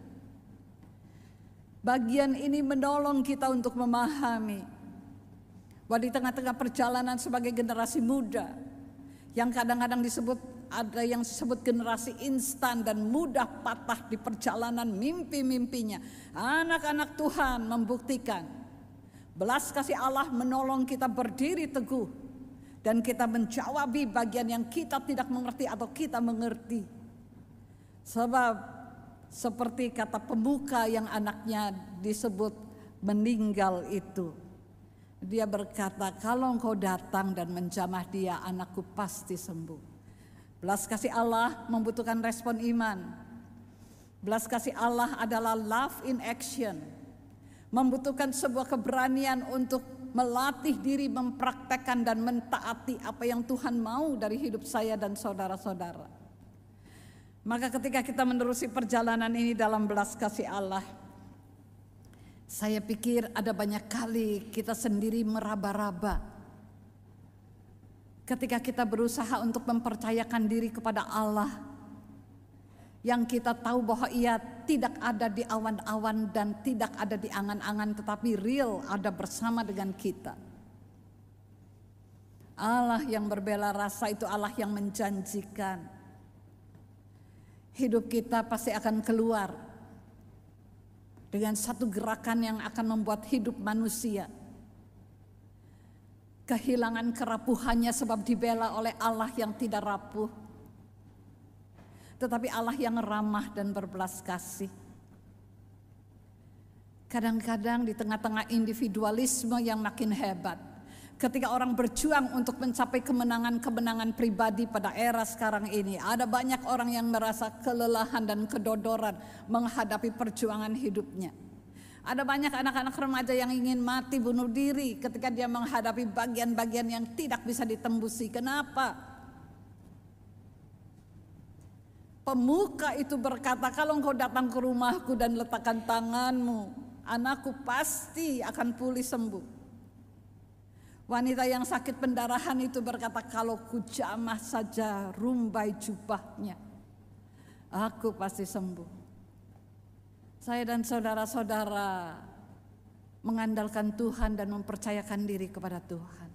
bagian ini menolong kita untuk memahami bahwa di tengah-tengah perjalanan sebagai generasi muda yang kadang-kadang ada yang disebut generasi instan dan mudah patah di perjalanan mimpi-mimpinya, anak-anak Tuhan membuktikan belas kasih Allah menolong kita berdiri teguh dan kita menjawabi bagian yang kita tidak mengerti atau kita mengerti. Sebab seperti kata pemuka yang anaknya disebut meninggal itu, dia berkata, kalau engkau datang dan menjamah dia, anakku pasti sembuh. Belas kasih Allah membutuhkan respon iman. Belas kasih Allah adalah love in action, membutuhkan sebuah keberanian untuk melatih diri mempraktekkan dan mentaati apa yang Tuhan mau dari hidup saya dan saudara-saudara. Maka ketika kita menerusi perjalanan ini dalam belas kasih Allah, saya pikir ada banyak kali kita sendiri meraba-raba. Ketika kita berusaha untuk mempercayakan diri kepada Allah, yang kita tahu bahwa ia tidak ada di awan-awan dan tidak ada di angan-angan, tetapi real ada bersama dengan kita. Allah yang berbela rasa itu Allah yang menjanjikan hidup kita pasti akan keluar dengan satu gerakan yang akan membuat hidup manusia kehilangan kerapuhannya sebab dibela oleh Allah yang tidak rapuh, tetapi Allah yang ramah dan berbelas kasih. Kadang-kadang di tengah-tengah individualisme yang makin hebat, ketika orang berjuang untuk mencapai kemenangan-kemenangan pribadi pada era sekarang ini, ada banyak orang yang merasa kelelahan dan kedodoran menghadapi perjuangan hidupnya. Ada banyak anak-anak remaja yang ingin mati bunuh diri ketika dia menghadapi bagian-bagian yang tidak bisa ditembusi. Kenapa? Pemuka itu berkata, kalau engkau datang ke rumahku dan letakkan tanganmu, anakku pasti akan pulih sembuh. Wanita yang sakit pendarahan itu berkata, kalau kujamah saja rumbai jubahnya, aku pasti sembuh. Saya dan saudara-saudara mengandalkan Tuhan dan mempercayakan diri kepada Tuhan.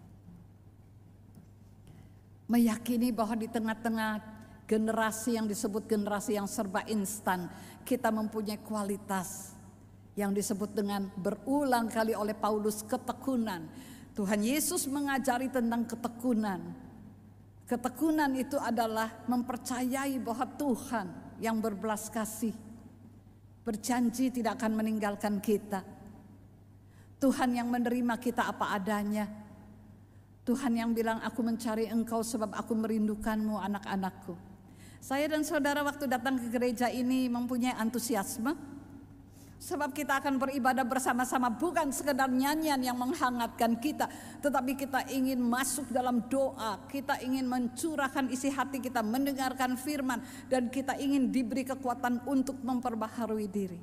Meyakini bahwa di tengah-tengah generasi yang disebut generasi yang serba instan, kita mempunyai kualitas yang disebut dengan berulang kali oleh Paulus ketekunan. Tuhan Yesus mengajari tentang ketekunan. Ketekunan itu adalah mempercayai bahwa Tuhan yang berbelas kasih berjanji tidak akan meninggalkan kita. Tuhan yang menerima kita apa adanya. Tuhan yang bilang, aku mencari engkau sebab aku merindukanmu anak-anakku. Saya dan saudara waktu datang ke gereja ini mempunyai antusiasme. Sebab kita akan beribadah bersama-sama, bukan sekedar nyanyian yang menghangatkan kita, tetapi kita ingin masuk dalam doa, kita ingin mencurahkan isi hati kita, mendengarkan firman, dan kita ingin diberi kekuatan untuk memperbaharui diri.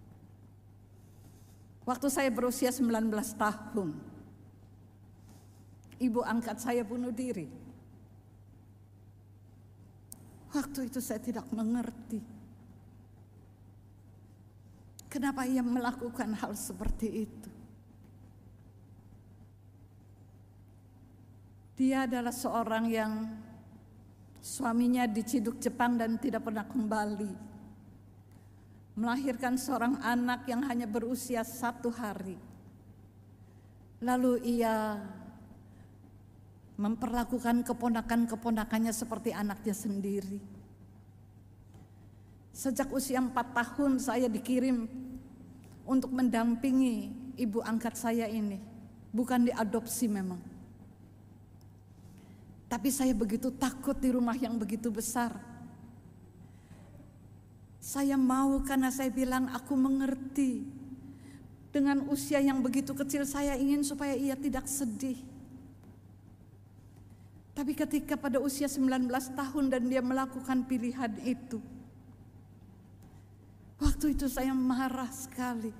Waktu saya berusia 19 tahun, ibu angkat saya bunuh diri. Waktu itu saya tidak mengerti kenapa ia melakukan hal seperti itu. Dia adalah seorang yang suaminya diciduk Jepang dan tidak pernah kembali. Melahirkan seorang anak yang hanya berusia 1 hari. Lalu ia memperlakukan keponakan-keponakannya seperti anaknya sendiri. Sejak usia 4 tahun saya dikirim untuk mendampingi ibu angkat saya ini. Bukan diadopsi memang. Tapi saya begitu takut di rumah yang begitu besar. Saya mau karena saya bilang aku mengerti. Dengan usia yang begitu kecil saya ingin supaya ia tidak sedih. Tapi ketika pada usia 19 tahun dan dia melakukan pilihan itu, waktu itu saya marah sekali.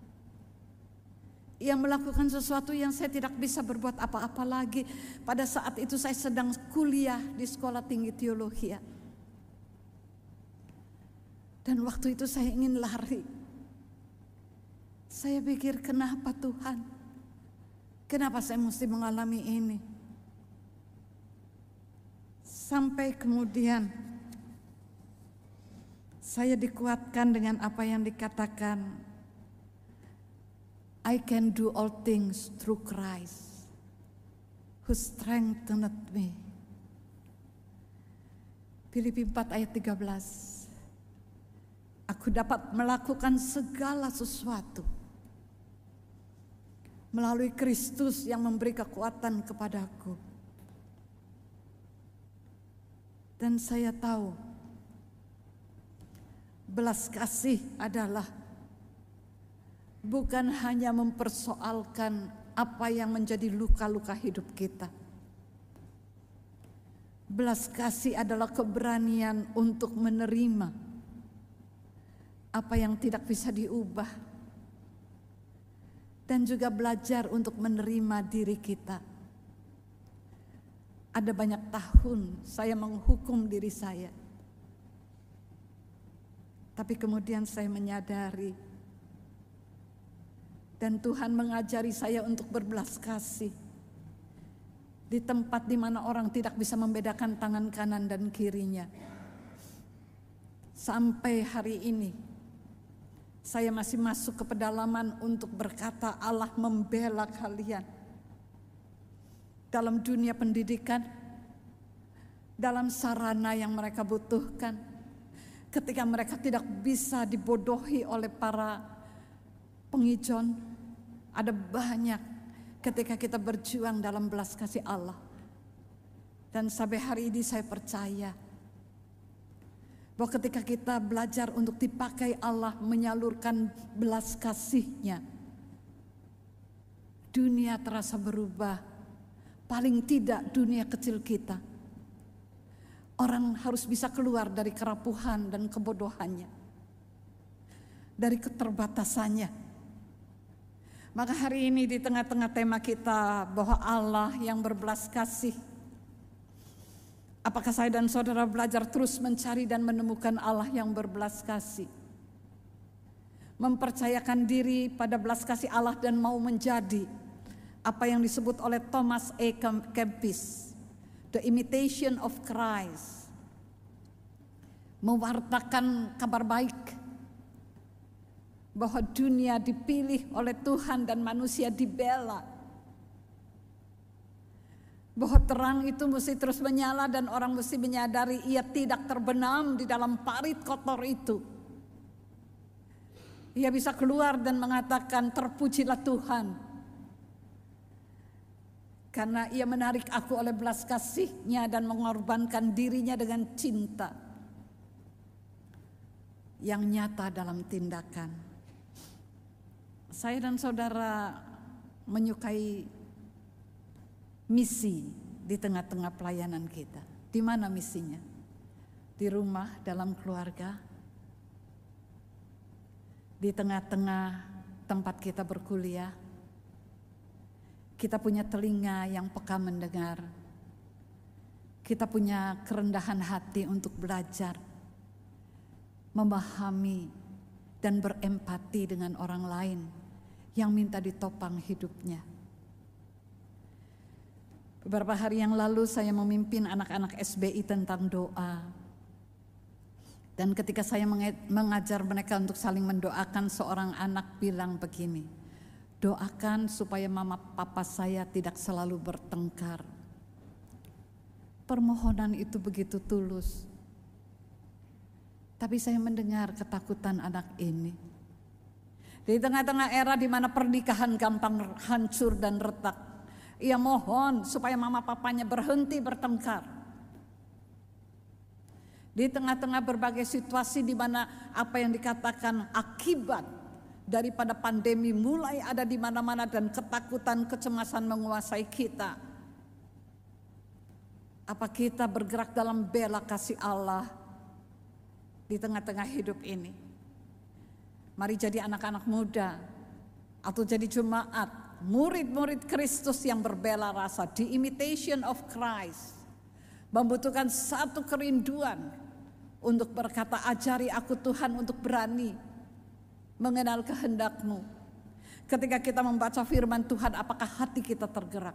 Ia melakukan sesuatu yang saya tidak bisa berbuat apa-apa lagi. Pada saat itu saya sedang kuliah di Sekolah Tinggi Teologi. Dan waktu itu saya ingin lari. Saya pikir, kenapa Tuhan? Kenapa saya mesti mengalami ini? Sampai kemudian saya dikuatkan dengan apa yang dikatakan, I can do all things through Christ who strengthened me. Filipi 4 ayat 13. Aku dapat melakukan segala sesuatu melalui Kristus yang memberi kekuatan kepadaku. Dan saya tahu belas kasih adalah bukan hanya mempersoalkan apa yang menjadi luka-luka hidup kita. Belas kasih adalah keberanian untuk menerima apa yang tidak bisa diubah. Dan juga belajar untuk menerima diri kita. Ada banyak tahun saya menghukum diri saya. Tapi kemudian saya menyadari. Dan Tuhan mengajari saya untuk berbelas kasih. Di tempat di mana orang tidak bisa membedakan tangan kanan dan kirinya. Sampai hari ini. Saya masih masuk ke pedalaman untuk berkata Allah membela kalian. Dalam dunia pendidikan, dalam sarana yang mereka butuhkan. Ketika mereka tidak bisa dibodohi oleh para pengijon, ada banyak ketika kita berjuang dalam belas kasih Allah. Dan sampai hari ini saya percaya bahwa ketika kita belajar untuk dipakai Allah menyalurkan belas kasih-Nya, dunia terasa berubah. Paling tidak dunia kecil kita. Orang harus bisa keluar dari kerapuhan dan kebodohannya. Dari keterbatasannya. Maka hari ini di tengah-tengah tema kita bahwa Allah yang berbelas kasih. Apakah saya dan saudara belajar terus mencari dan menemukan Allah yang berbelas kasih? Mempercayakan diri pada belas kasih Allah dan mau menjadi apa yang disebut oleh Thomas A. Kempis, the imitation of Christ. Mewartakan kabar baik bahwa dunia dipilih oleh Tuhan dan manusia dibela. Bahwa terang itu mesti terus menyala dan orang mesti menyadari ia tidak terbenam di dalam parit kotor itu. Ia bisa keluar dan mengatakan terpujilah Tuhan. Karena ia menarik aku oleh belas kasih-Nya dan mengorbankan dirinya dengan cinta yang nyata dalam tindakan. Saya dan saudara menyukai misi di tengah-tengah pelayanan kita. Di mana misinya? Di rumah, dalam keluarga, di tengah-tengah tempat kita berkuliah. Kita punya telinga yang peka mendengar. Kita punya kerendahan hati untuk belajar, memahami dan berempati dengan orang lain yang minta ditopang hidupnya. Beberapa hari yang lalu saya memimpin anak-anak SBI tentang doa. Dan ketika saya mengajar mereka untuk saling mendoakan, seorang anak bilang begini, doakan supaya mama papa saya tidak selalu bertengkar. Permohonan itu begitu tulus. Tapi saya mendengar ketakutan anak ini. Di tengah-tengah era di mana pernikahan gampang hancur dan retak, ia mohon supaya mama papanya berhenti bertengkar. Di tengah-tengah berbagai situasi di mana apa yang dikatakan akibat daripada pandemi mulai ada di mana-mana dan ketakutan, kecemasan menguasai kita. Apa kita bergerak dalam bela kasih Allah di tengah-tengah hidup ini? Mari jadi anak-anak muda atau jadi jemaat, murid-murid Kristus yang berbela rasa, the imitation of Christ, membutuhkan satu kerinduan untuk berkata, ajari aku Tuhan untuk berani mengenal kehendak-Mu. Ketika kita membaca firman Tuhan, apakah hati kita tergerak?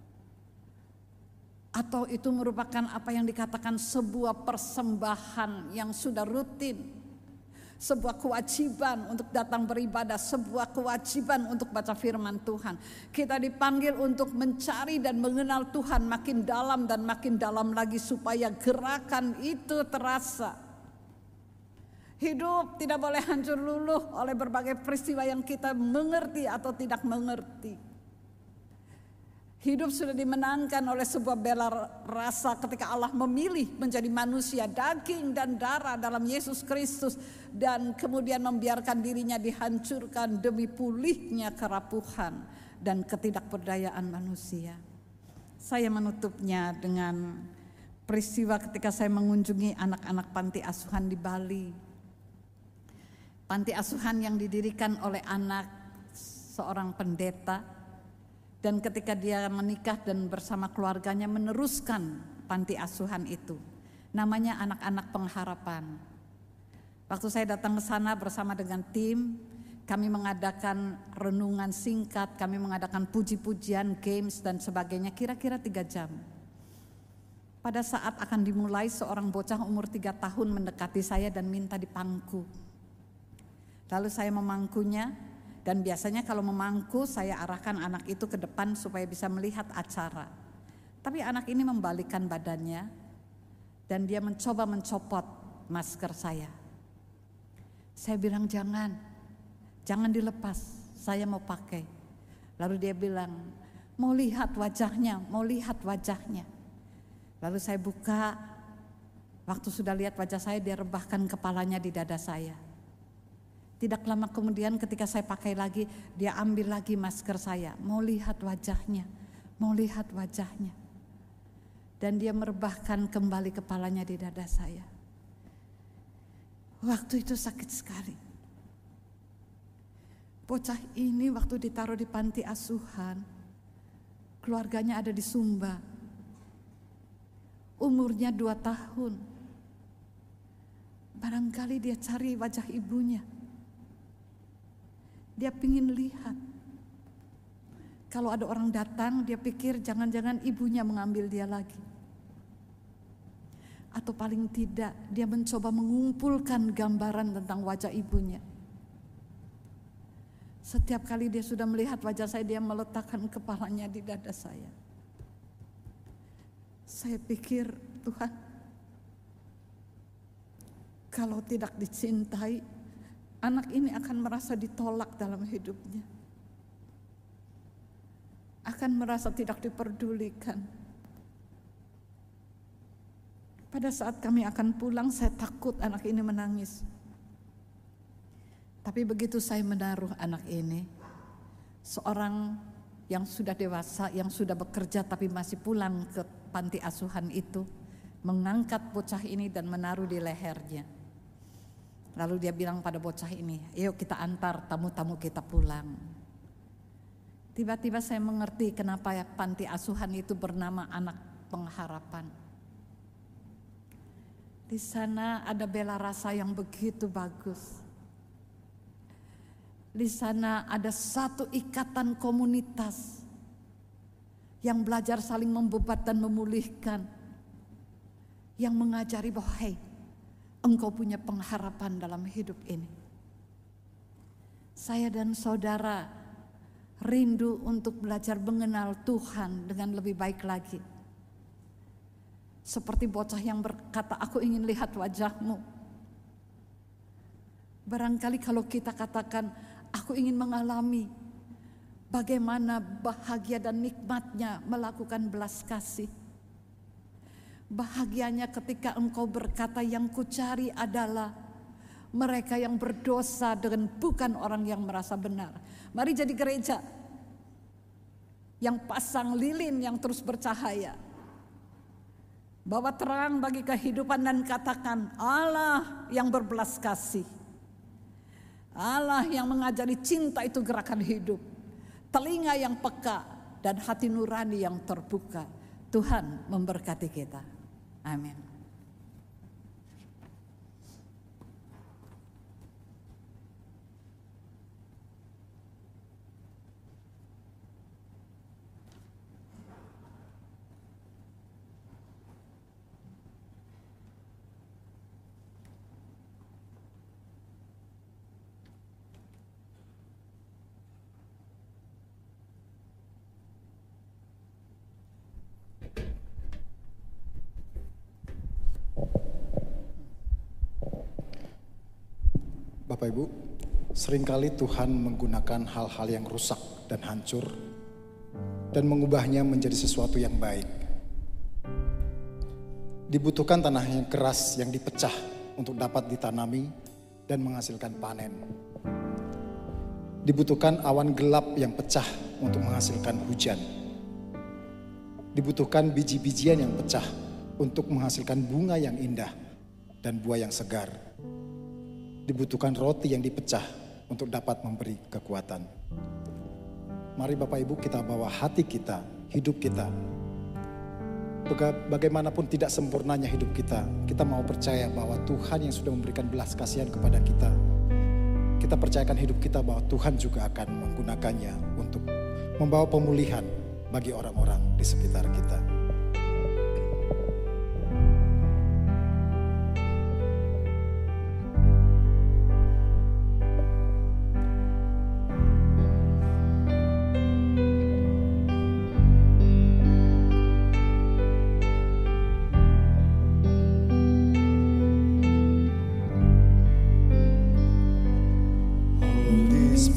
Atau itu merupakan apa yang dikatakan sebuah persembahan yang sudah rutin, sebuah kewajiban untuk datang beribadah, sebuah kewajiban untuk baca firman Tuhan. Kita dipanggil untuk mencari dan mengenal Tuhan makin dalam dan makin dalam lagi supaya gerakan itu terasa. Hidup tidak boleh hancur luluh oleh berbagai peristiwa yang kita mengerti atau tidak mengerti. Hidup sudah dimenangkan oleh sebuah bela rasa ketika Allah memilih menjadi manusia daging dan darah dalam Yesus Kristus, dan kemudian membiarkan dirinya dihancurkan demi pulihnya kerapuhan dan ketidakberdayaan manusia. Saya menutupnya dengan peristiwa ketika saya mengunjungi anak-anak panti asuhan di Bali. Panti asuhan yang didirikan oleh anak seorang pendeta, dan ketika dia menikah dan bersama keluarganya meneruskan panti asuhan itu, namanya Anak-anak Pengharapan. Waktu saya datang ke sana bersama dengan tim, kami mengadakan renungan singkat, kami mengadakan puji-pujian, games dan sebagainya, kira-kira 3 jam. Pada saat akan dimulai, seorang bocah umur 3 tahun mendekati saya dan minta dipangku. Lalu saya memangkunya, dan biasanya kalau memangku saya arahkan anak itu ke depan supaya bisa melihat acara. Tapi anak ini membalikkan badannya dan dia mencoba mencopot masker saya. Saya bilang jangan dilepas, saya mau pakai. Lalu dia bilang, mau lihat wajahnya. Lalu saya buka, waktu sudah lihat wajah saya, dia rebahkan kepalanya di dada saya. Tidak lama kemudian ketika saya pakai lagi, dia ambil lagi masker saya, mau lihat wajahnya. Dan dia merebahkan kembali kepalanya di dada saya. Waktu itu sakit sekali. Bocah ini waktu ditaruh di panti asuhan, keluarganya ada di Sumba. Umurnya 2 tahun. Barangkali dia cari wajah ibunya. Dia pingin lihat. Kalau ada orang datang, dia pikir jangan-jangan ibunya mengambil dia lagi. Atau paling tidak, dia mencoba mengumpulkan gambaran tentang wajah ibunya. Setiap kali dia sudah melihat wajah saya, dia meletakkan kepalanya di dada saya. Saya pikir, Tuhan, kalau tidak dicintai, anak ini akan merasa ditolak dalam hidupnya. Akan merasa tidak diperdulikan. Pada saat kami akan pulang, saya takut anak ini menangis. Tapi begitu saya menaruh anak ini, seorang yang sudah dewasa, yang sudah bekerja tapi masih pulang ke panti asuhan itu, mengangkat bocah ini dan menaruh di lehernya. Lalu dia bilang pada bocah ini, yuk kita antar tamu-tamu kita pulang. Tiba-tiba saya mengerti kenapa panti asuhan itu bernama Anak Pengharapan. Di sana ada bela rasa yang begitu bagus. Di sana ada satu ikatan komunitas yang belajar saling membebat dan memulihkan. Yang mengajari bahwa engkau punya pengharapan dalam hidup ini. Saya dan saudara rindu untuk belajar mengenal Tuhan dengan lebih baik lagi. Seperti bocah yang berkata, aku ingin lihat wajahmu. Barangkali kalau kita katakan, aku ingin mengalami bagaimana bahagia dan nikmatnya melakukan belas kasih. Bahagianya ketika engkau berkata, yang kucari adalah mereka yang berdosa dan bukan orang yang merasa benar. Mari jadi gereja yang pasang lilin yang terus bercahaya. Bawa terang bagi kehidupan dan katakan, Allah yang berbelas kasih. Allah yang mengajari cinta itu gerakan hidup. Telinga yang peka dan hati nurani yang terbuka. Tuhan memberkati kita. Amin. Bapak Ibu, seringkali Tuhan menggunakan hal-hal yang rusak dan hancur dan mengubahnya menjadi sesuatu yang baik. Dibutuhkan tanah yang keras yang dipecah untuk dapat ditanami dan menghasilkan panen. Dibutuhkan awan gelap yang pecah untuk menghasilkan hujan. Dibutuhkan biji-bijian yang pecah untuk menghasilkan bunga yang indah dan buah yang segar. Dibutuhkan roti yang dipecah untuk dapat memberi kekuatan. Mari Bapak Ibu kita bawa hati kita, hidup kita. Bagaimanapun tidak sempurnanya hidup kita, kita mau percaya bahwa Tuhan yang sudah memberikan belas kasihan kepada kita. Kita percayakan hidup kita bahwa Tuhan juga akan menggunakannya untuk membawa pemulihan bagi orang-orang di sekitar kita.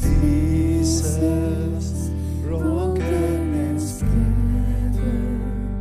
Broken and scattered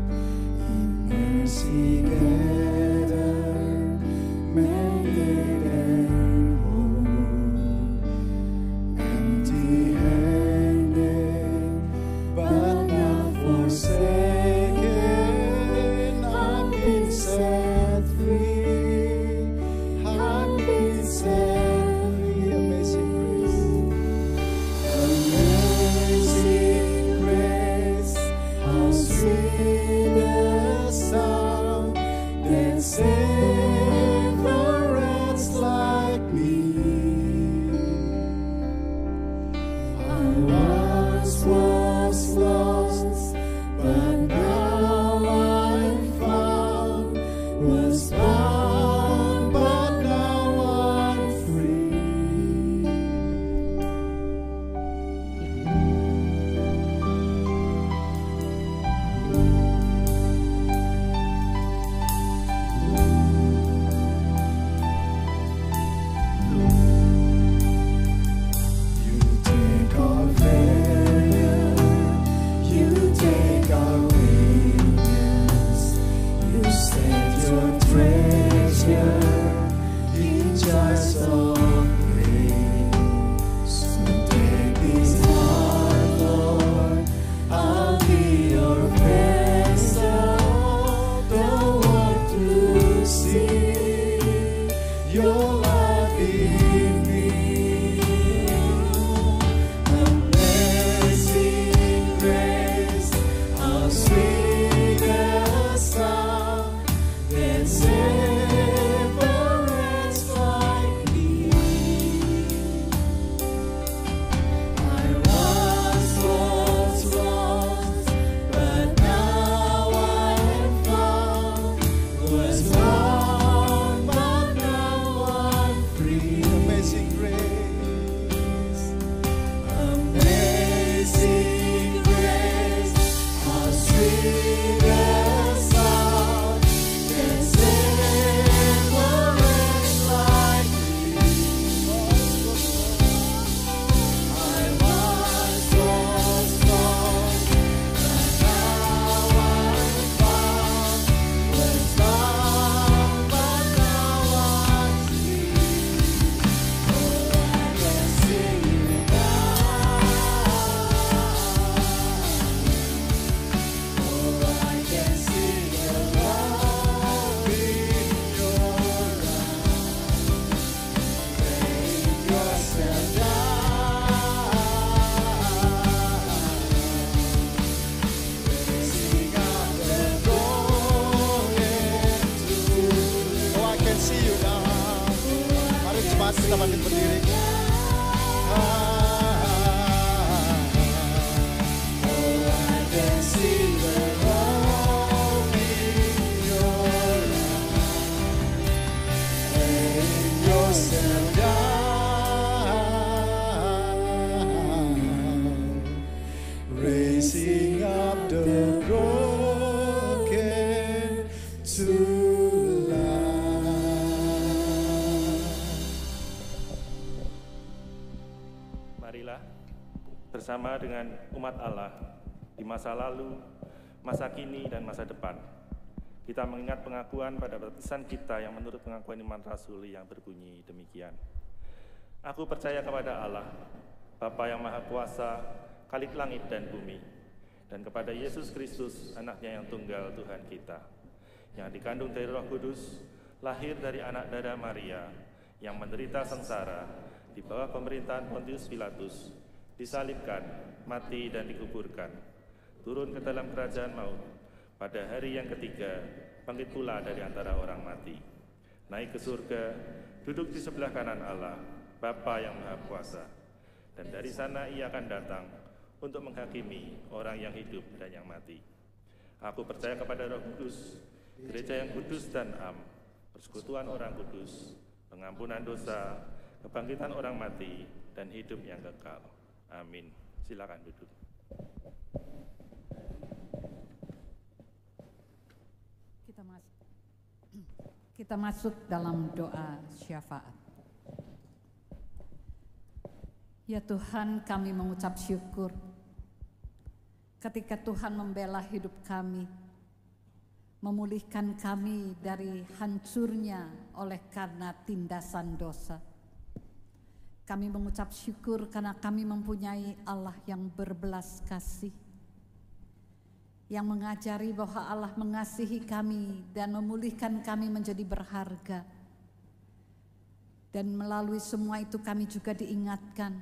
bersama dengan umat Allah di masa lalu, masa kini, dan masa depan. Kita mengingat pengakuan pada pesan kita yang menurut pengakuan iman rasuli yang berbunyi demikian. Aku percaya kepada Allah, Bapa yang Maha Kuasa, Khalik langit dan bumi, dan kepada Yesus Kristus, anaknya yang tunggal Tuhan kita, yang dikandung dari Roh Kudus, lahir dari anak dada Maria, yang menderita sengsara di bawah pemerintahan Pontius Pilatus, disalibkan, mati dan dikuburkan, turun ke dalam kerajaan maut, pada hari yang ketiga bangkit pula dari antara orang mati, naik ke surga, duduk di sebelah kanan Allah, Bapa yang Maha Kuasa, dan dari sana ia akan datang untuk menghakimi orang yang hidup dan yang mati. Aku percaya kepada Roh Kudus, gereja yang kudus dan am, persekutuan orang kudus, pengampunan dosa, kebangkitan orang mati, dan hidup yang kekal. Amin. Silakan duduk. Kita masuk dalam doa syafaat. Ya Tuhan, kami mengucap syukur ketika Tuhan membela hidup kami, memulihkan kami dari hancurnya oleh karena tindasan dosa. Kami mengucap syukur karena kami mempunyai Allah yang berbelas kasih, yang mengajari bahwa Allah mengasihi kami dan memulihkan kami menjadi berharga. Dan melalui semua itu kami juga diingatkan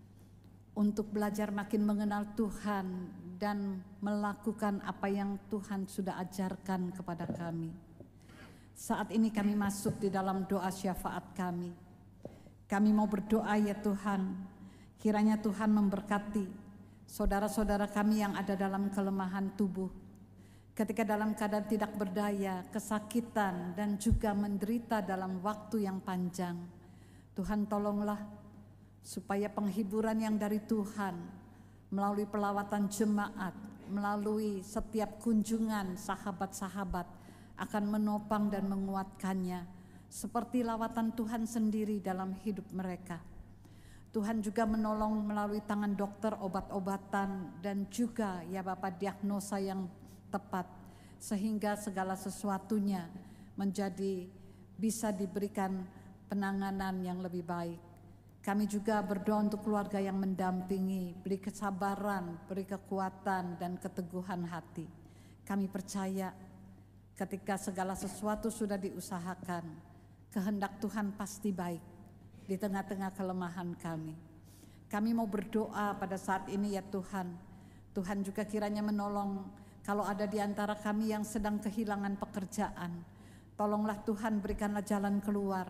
untuk belajar makin mengenal Tuhan dan melakukan apa yang Tuhan sudah ajarkan kepada kami. Saat ini kami masuk di dalam doa syafaat kami. Kami mau berdoa ya Tuhan, kiranya Tuhan memberkati saudara-saudara kami yang ada dalam kelemahan tubuh, ketika dalam keadaan tidak berdaya, kesakitan, dan juga menderita dalam waktu yang panjang. Tuhan tolonglah supaya penghiburan yang dari Tuhan melalui pelawatan jemaat, melalui setiap kunjungan sahabat-sahabat akan menopang dan menguatkannya seperti lawatan Tuhan sendiri dalam hidup mereka. Tuhan juga menolong melalui tangan dokter, obat-obatan, dan juga ya Bapak diagnosa yang tepat sehingga segala sesuatunya menjadi bisa diberikan penanganan yang lebih baik. Kami juga berdoa untuk keluarga yang mendampingi, beri kesabaran, beri kekuatan dan keteguhan hati. Kami percaya ketika segala sesuatu sudah diusahakan, kehendak Tuhan pasti baik di tengah-tengah kelemahan kami. Kami mau berdoa pada saat ini ya Tuhan. Tuhan juga kiranya menolong kalau ada di antara kami yang sedang kehilangan pekerjaan. Tolonglah Tuhan, berikanlah jalan keluar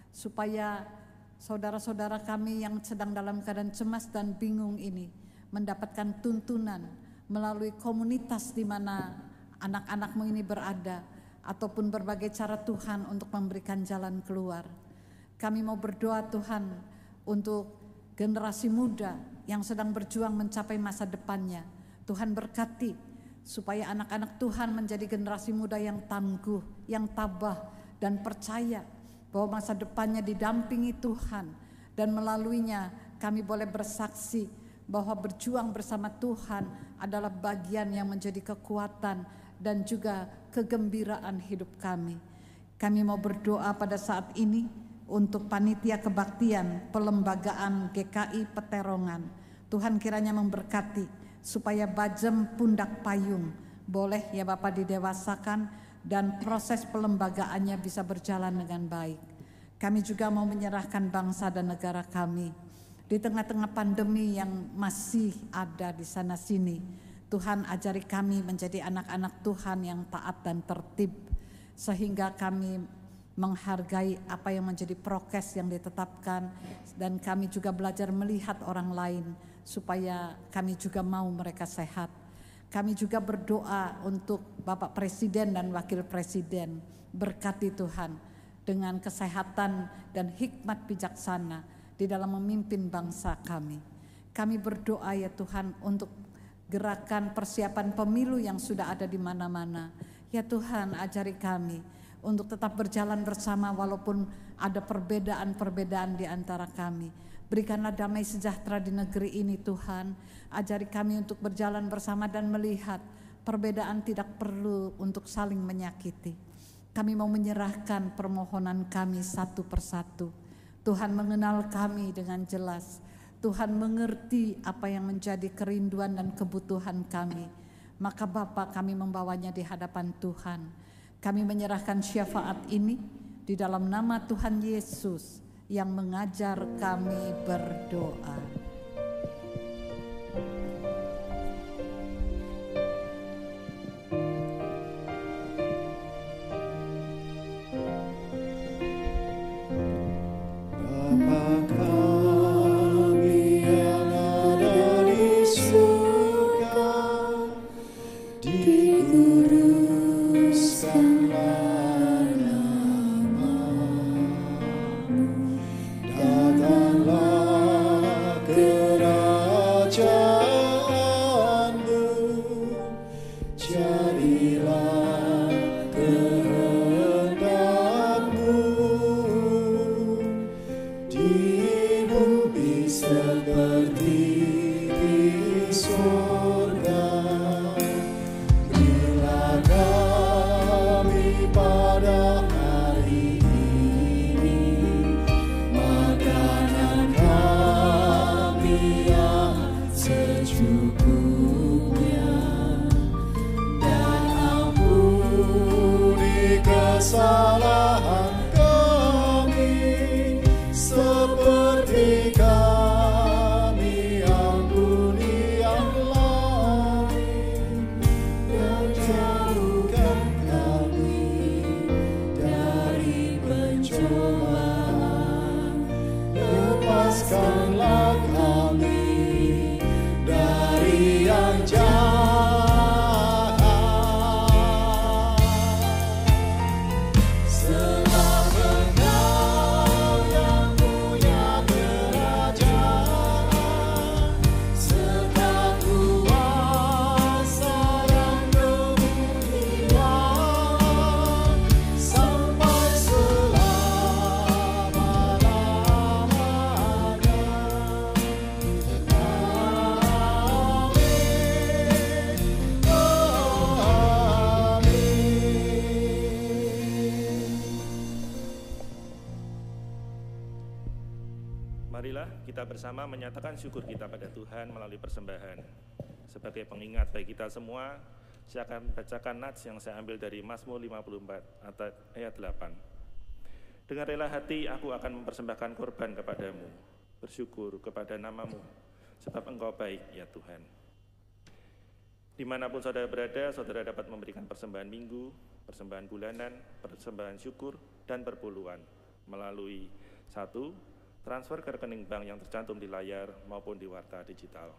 supaya saudara-saudara kami yang sedang dalam keadaan cemas dan bingung ini mendapatkan tuntunan melalui komunitas di mana anak-anakmu ini berada, ataupun berbagai cara Tuhan untuk memberikan jalan keluar. Kami mau berdoa Tuhan untuk generasi muda yang sedang berjuang mencapai masa depannya. Tuhan berkati supaya anak-anak Tuhan menjadi generasi muda yang tangguh, yang tabah dan percaya bahwa masa depannya didampingi Tuhan, dan melaluinya kami boleh bersaksi bahwa berjuang bersama Tuhan adalah bagian yang menjadi kekuatan dan juga kegembiraan hidup kami. Kami mau berdoa pada saat ini untuk panitia kebaktian pelembagaan GKI Peterongan. Tuhan kiranya memberkati supaya bajem pundak payung boleh ya Bapak didewasakan dan proses pelembagaannya bisa berjalan dengan baik. Kami juga mau menyerahkan bangsa dan negara kami di tengah-tengah pandemi yang masih ada di sana sini. Tuhan ajari kami menjadi anak-anak Tuhan yang taat dan tertib, sehingga kami menghargai apa yang menjadi prokes yang ditetapkan, dan kami juga belajar melihat orang lain supaya kami juga mau mereka sehat. Kami juga berdoa untuk Bapak Presiden dan Wakil Presiden, berkati Tuhan dengan kesehatan dan hikmat bijaksana di dalam memimpin bangsa kami. Kami berdoa ya Tuhan untuk gerakan persiapan pemilu yang sudah ada di mana-mana. Ya Tuhan, ajari kami untuk tetap berjalan bersama walaupun ada perbedaan-perbedaan di antara kami. Berikanlah damai sejahtera di negeri ini Tuhan. Ajari kami untuk berjalan bersama dan melihat perbedaan tidak perlu untuk saling menyakiti. Kami mau menyerahkan permohonan kami satu persatu. Tuhan mengenal kami dengan jelas. Tuhan mengerti apa yang menjadi kerinduan dan kebutuhan kami. Maka Bapa, kami membawanya di hadapan Tuhan. Kami menyerahkan syafaat ini di dalam nama Tuhan Yesus yang mengajar kami berdoa. Marilah kita bersama menyatakan syukur kita pada Tuhan melalui persembahan. Sebagai pengingat bagi kita semua, saya akan bacakan nats yang saya ambil dari Mazmur 54 ayat 8. Dengan rela hati aku akan mempersembahkan korban kepadamu, bersyukur kepada namamu, sebab engkau baik ya Tuhan. Dimanapun saudara berada, saudara dapat memberikan persembahan minggu, persembahan bulanan, persembahan syukur, dan perpuluhan melalui 1. Transfer ke rekening bank yang tercantum di layar maupun di warta digital.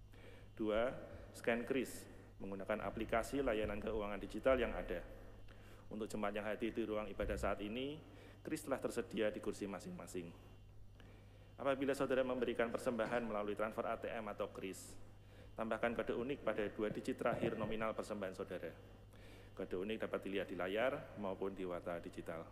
2. Scan kris menggunakan aplikasi layanan keuangan digital yang ada. Untuk jemaat yang hadir di ruang ibadah saat ini, kris telah tersedia di kursi masing-masing. Apabila saudara memberikan persembahan melalui transfer ATM atau kris, tambahkan kode unik pada 2 digit terakhir nominal persembahan saudara. Kode unik dapat dilihat di layar maupun di warta digital.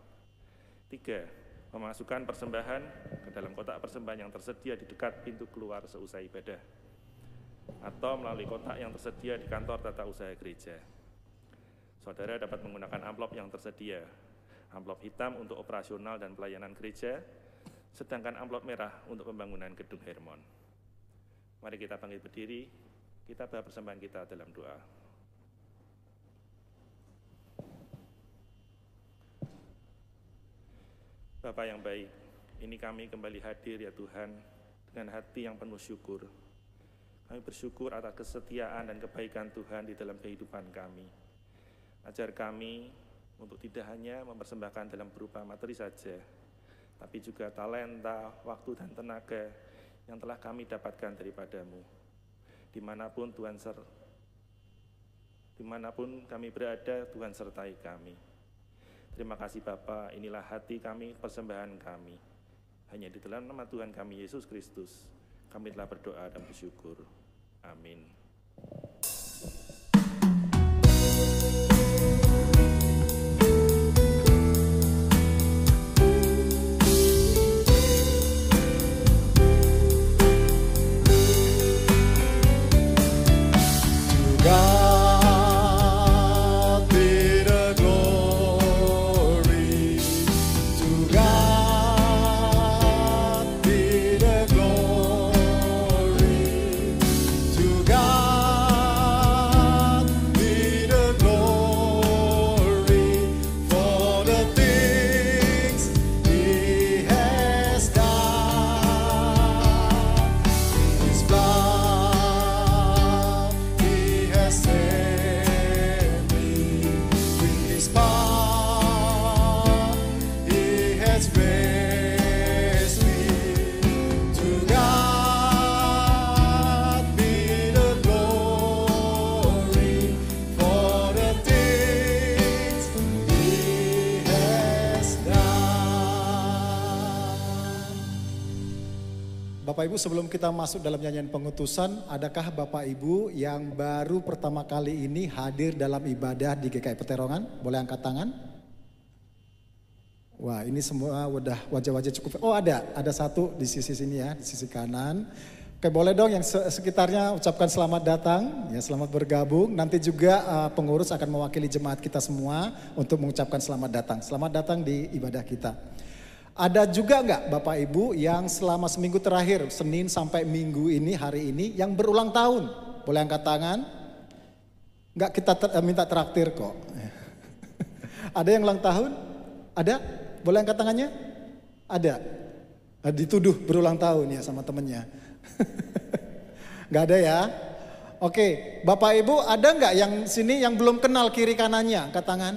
3. Memasukkan persembahan ke dalam kotak persembahan yang tersedia di dekat pintu keluar seusai ibadah, atau melalui kotak yang tersedia di kantor tata usaha gereja. Saudara dapat menggunakan amplop yang tersedia, amplop hitam untuk operasional dan pelayanan gereja, sedangkan amplop merah untuk pembangunan gedung Hermon. Mari kita bangkit berdiri, kita bawa persembahan kita dalam doa. Bapa yang baik, ini kami kembali hadir ya Tuhan dengan hati yang penuh syukur. Kami bersyukur atas kesetiaan dan kebaikan Tuhan di dalam kehidupan kami. Ajar kami untuk tidak hanya mempersembahkan dalam berupa materi saja, tapi juga talenta, waktu dan tenaga yang telah kami dapatkan daripadamu. Dimanapun kami berada, Tuhan sertai kami. Terima kasih Bapa, inilah hati kami, persembahan kami. Hanya di dalam nama Tuhan kami Yesus Kristus, kami telah berdoa dan bersyukur. Amin. Bapak Ibu, sebelum kita masuk dalam nyanyian pengutusan, adakah Bapak Ibu yang baru pertama kali ini hadir dalam ibadah di GKI Peterongan? Boleh angkat tangan? Wah, ini semua udah wajah-wajah cukup. Oh, ada satu di sisi sini ya, di sisi kanan. Oke, boleh dong yang sekitarnya ucapkan selamat datang, ya selamat bergabung. Nanti juga pengurus akan mewakili jemaat kita semua untuk mengucapkan selamat datang. Selamat datang di ibadah kita. Ada juga enggak Bapak Ibu yang selama seminggu terakhir, Senin sampai Minggu ini, hari ini, yang berulang tahun? Boleh angkat tangan? Enggak, kita minta traktir kok. Ada yang ulang tahun? Ada? Boleh angkat tangannya? Ada? Dituduh berulang tahun ya sama temennya. Enggak ada ya? Oke, Bapak Ibu ada enggak yang sini yang belum kenal kiri kanannya? Angkat tangan.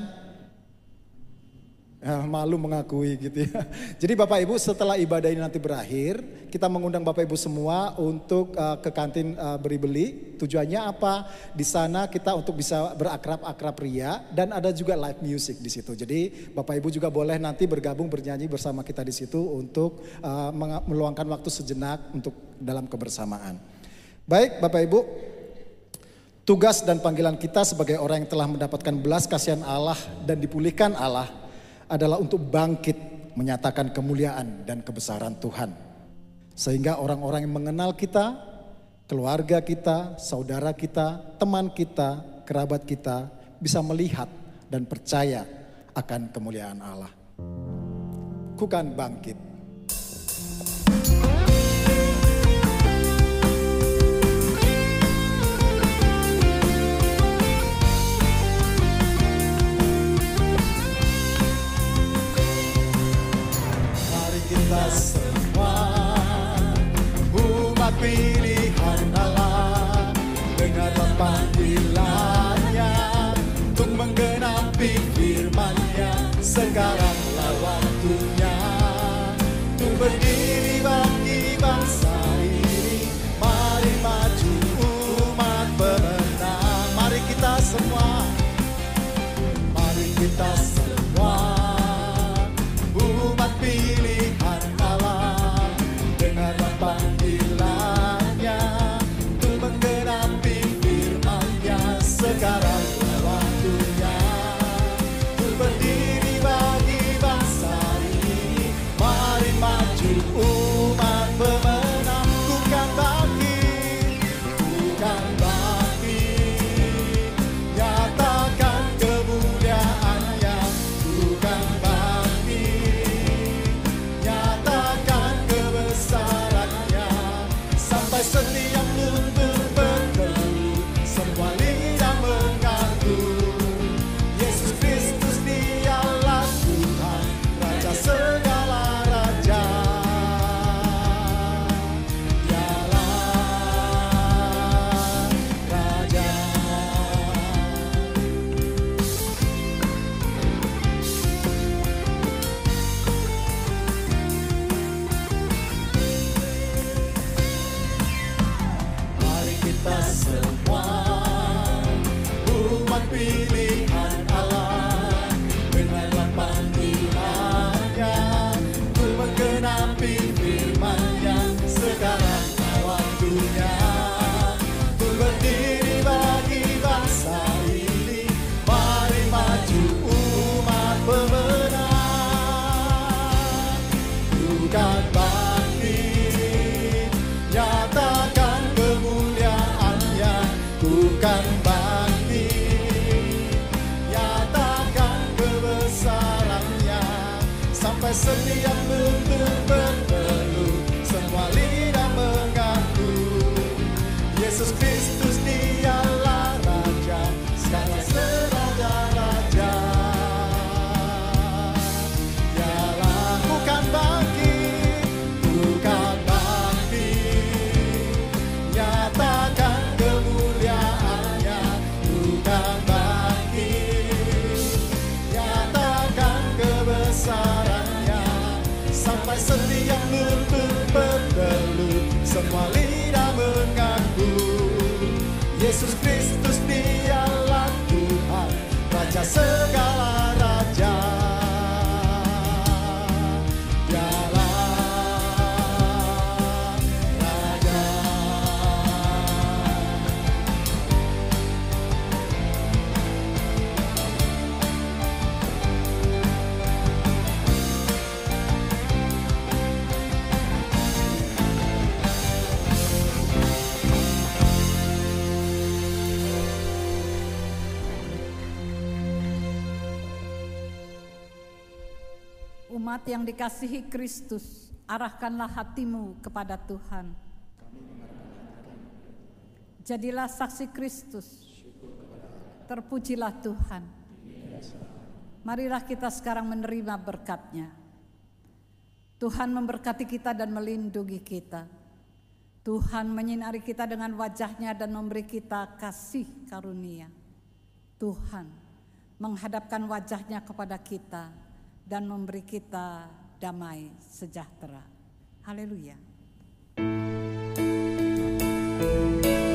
Malu mengakui gitu ya. Jadi Bapak Ibu setelah ibadah ini nanti berakhir, kita mengundang Bapak Ibu semua untuk ke kantin beri-beli. Tujuannya apa? Di sana kita untuk bisa berakrab-akrab ria dan ada juga live music di situ. Jadi Bapak Ibu juga boleh nanti bergabung bernyanyi bersama kita di situ untuk meluangkan waktu sejenak untuk dalam kebersamaan. Baik Bapak Ibu, tugas dan panggilan kita sebagai orang yang telah mendapatkan belas kasihan Allah dan dipulihkan Allah adalah untuk bangkit menyatakan kemuliaan dan kebesaran Tuhan. Sehingga orang-orang yang mengenal kita, keluarga kita, saudara kita, teman kita, kerabat kita bisa melihat dan percaya akan kemuliaan Allah. Ku kan bangkit. Kita semua umat pilihan Allah, dengarlah panggilannya untuk menggenapi firman-Nya. Sekaranglah waktunya untuk berdiri bagi bangsa ini. Mari maju umat pemenang. Mari kita semua, mari kita semua umat pilihan Allah, dengarlah panggilannya untuk menggenapi firman-Nya. Sekaranglah waktunya untuk berdiri bagi bangsa ini. Mari maju umat pemenang. Bukan bangkit, bukan bangkit, nyatakan kemuliaan-Nya. Bukan setiap lutut berteduh, semua lidah mengaku Yesus Kristus Dialah Tuhan, Raja segala raja. Dialah Raja. Kita semua umat pilihan Allah, dengarlah panggilannya untuk menggenapi firman-Nya. Sekaranglah waktunya untuk berdiri bagi bangsa ini. Mari maju umat pemenang. Bukan bangkit, nyatakan kemuliaan-Nya. Bukan bangkit, nyatakan kebesaran-Nya. Sampai setiap lutut berteduh, semua lidah mengaku Yesus Kristus Dialah Raja, segala raja-raja. Dialah. Bukan bangkit, bukan bangkit, nyatakan kemuliaan-Nya. Bukan bangkit, nyatakan kebesaran-Nya. Sampai setiap lutut berteduh, semua lidah mengaku Yesus Kristus Dialah Tuhan, Raja segala raja. Dialah Umat yang dikasihi Kristus, arahkanlah hatimu kepada Tuhan. Jadilah saksi Kristus. Terpujilah Tuhan. Marilah kita sekarang menerima berkat-Nya. Tuhan memberkati kita dan melindungi kita. Tuhan menyinari kita dengan wajah-Nya dan memberi kita kasih karunia. Tuhan menghadapkan wajah-Nya kepada kita dan memberi kita damai sejahtera. Haleluya.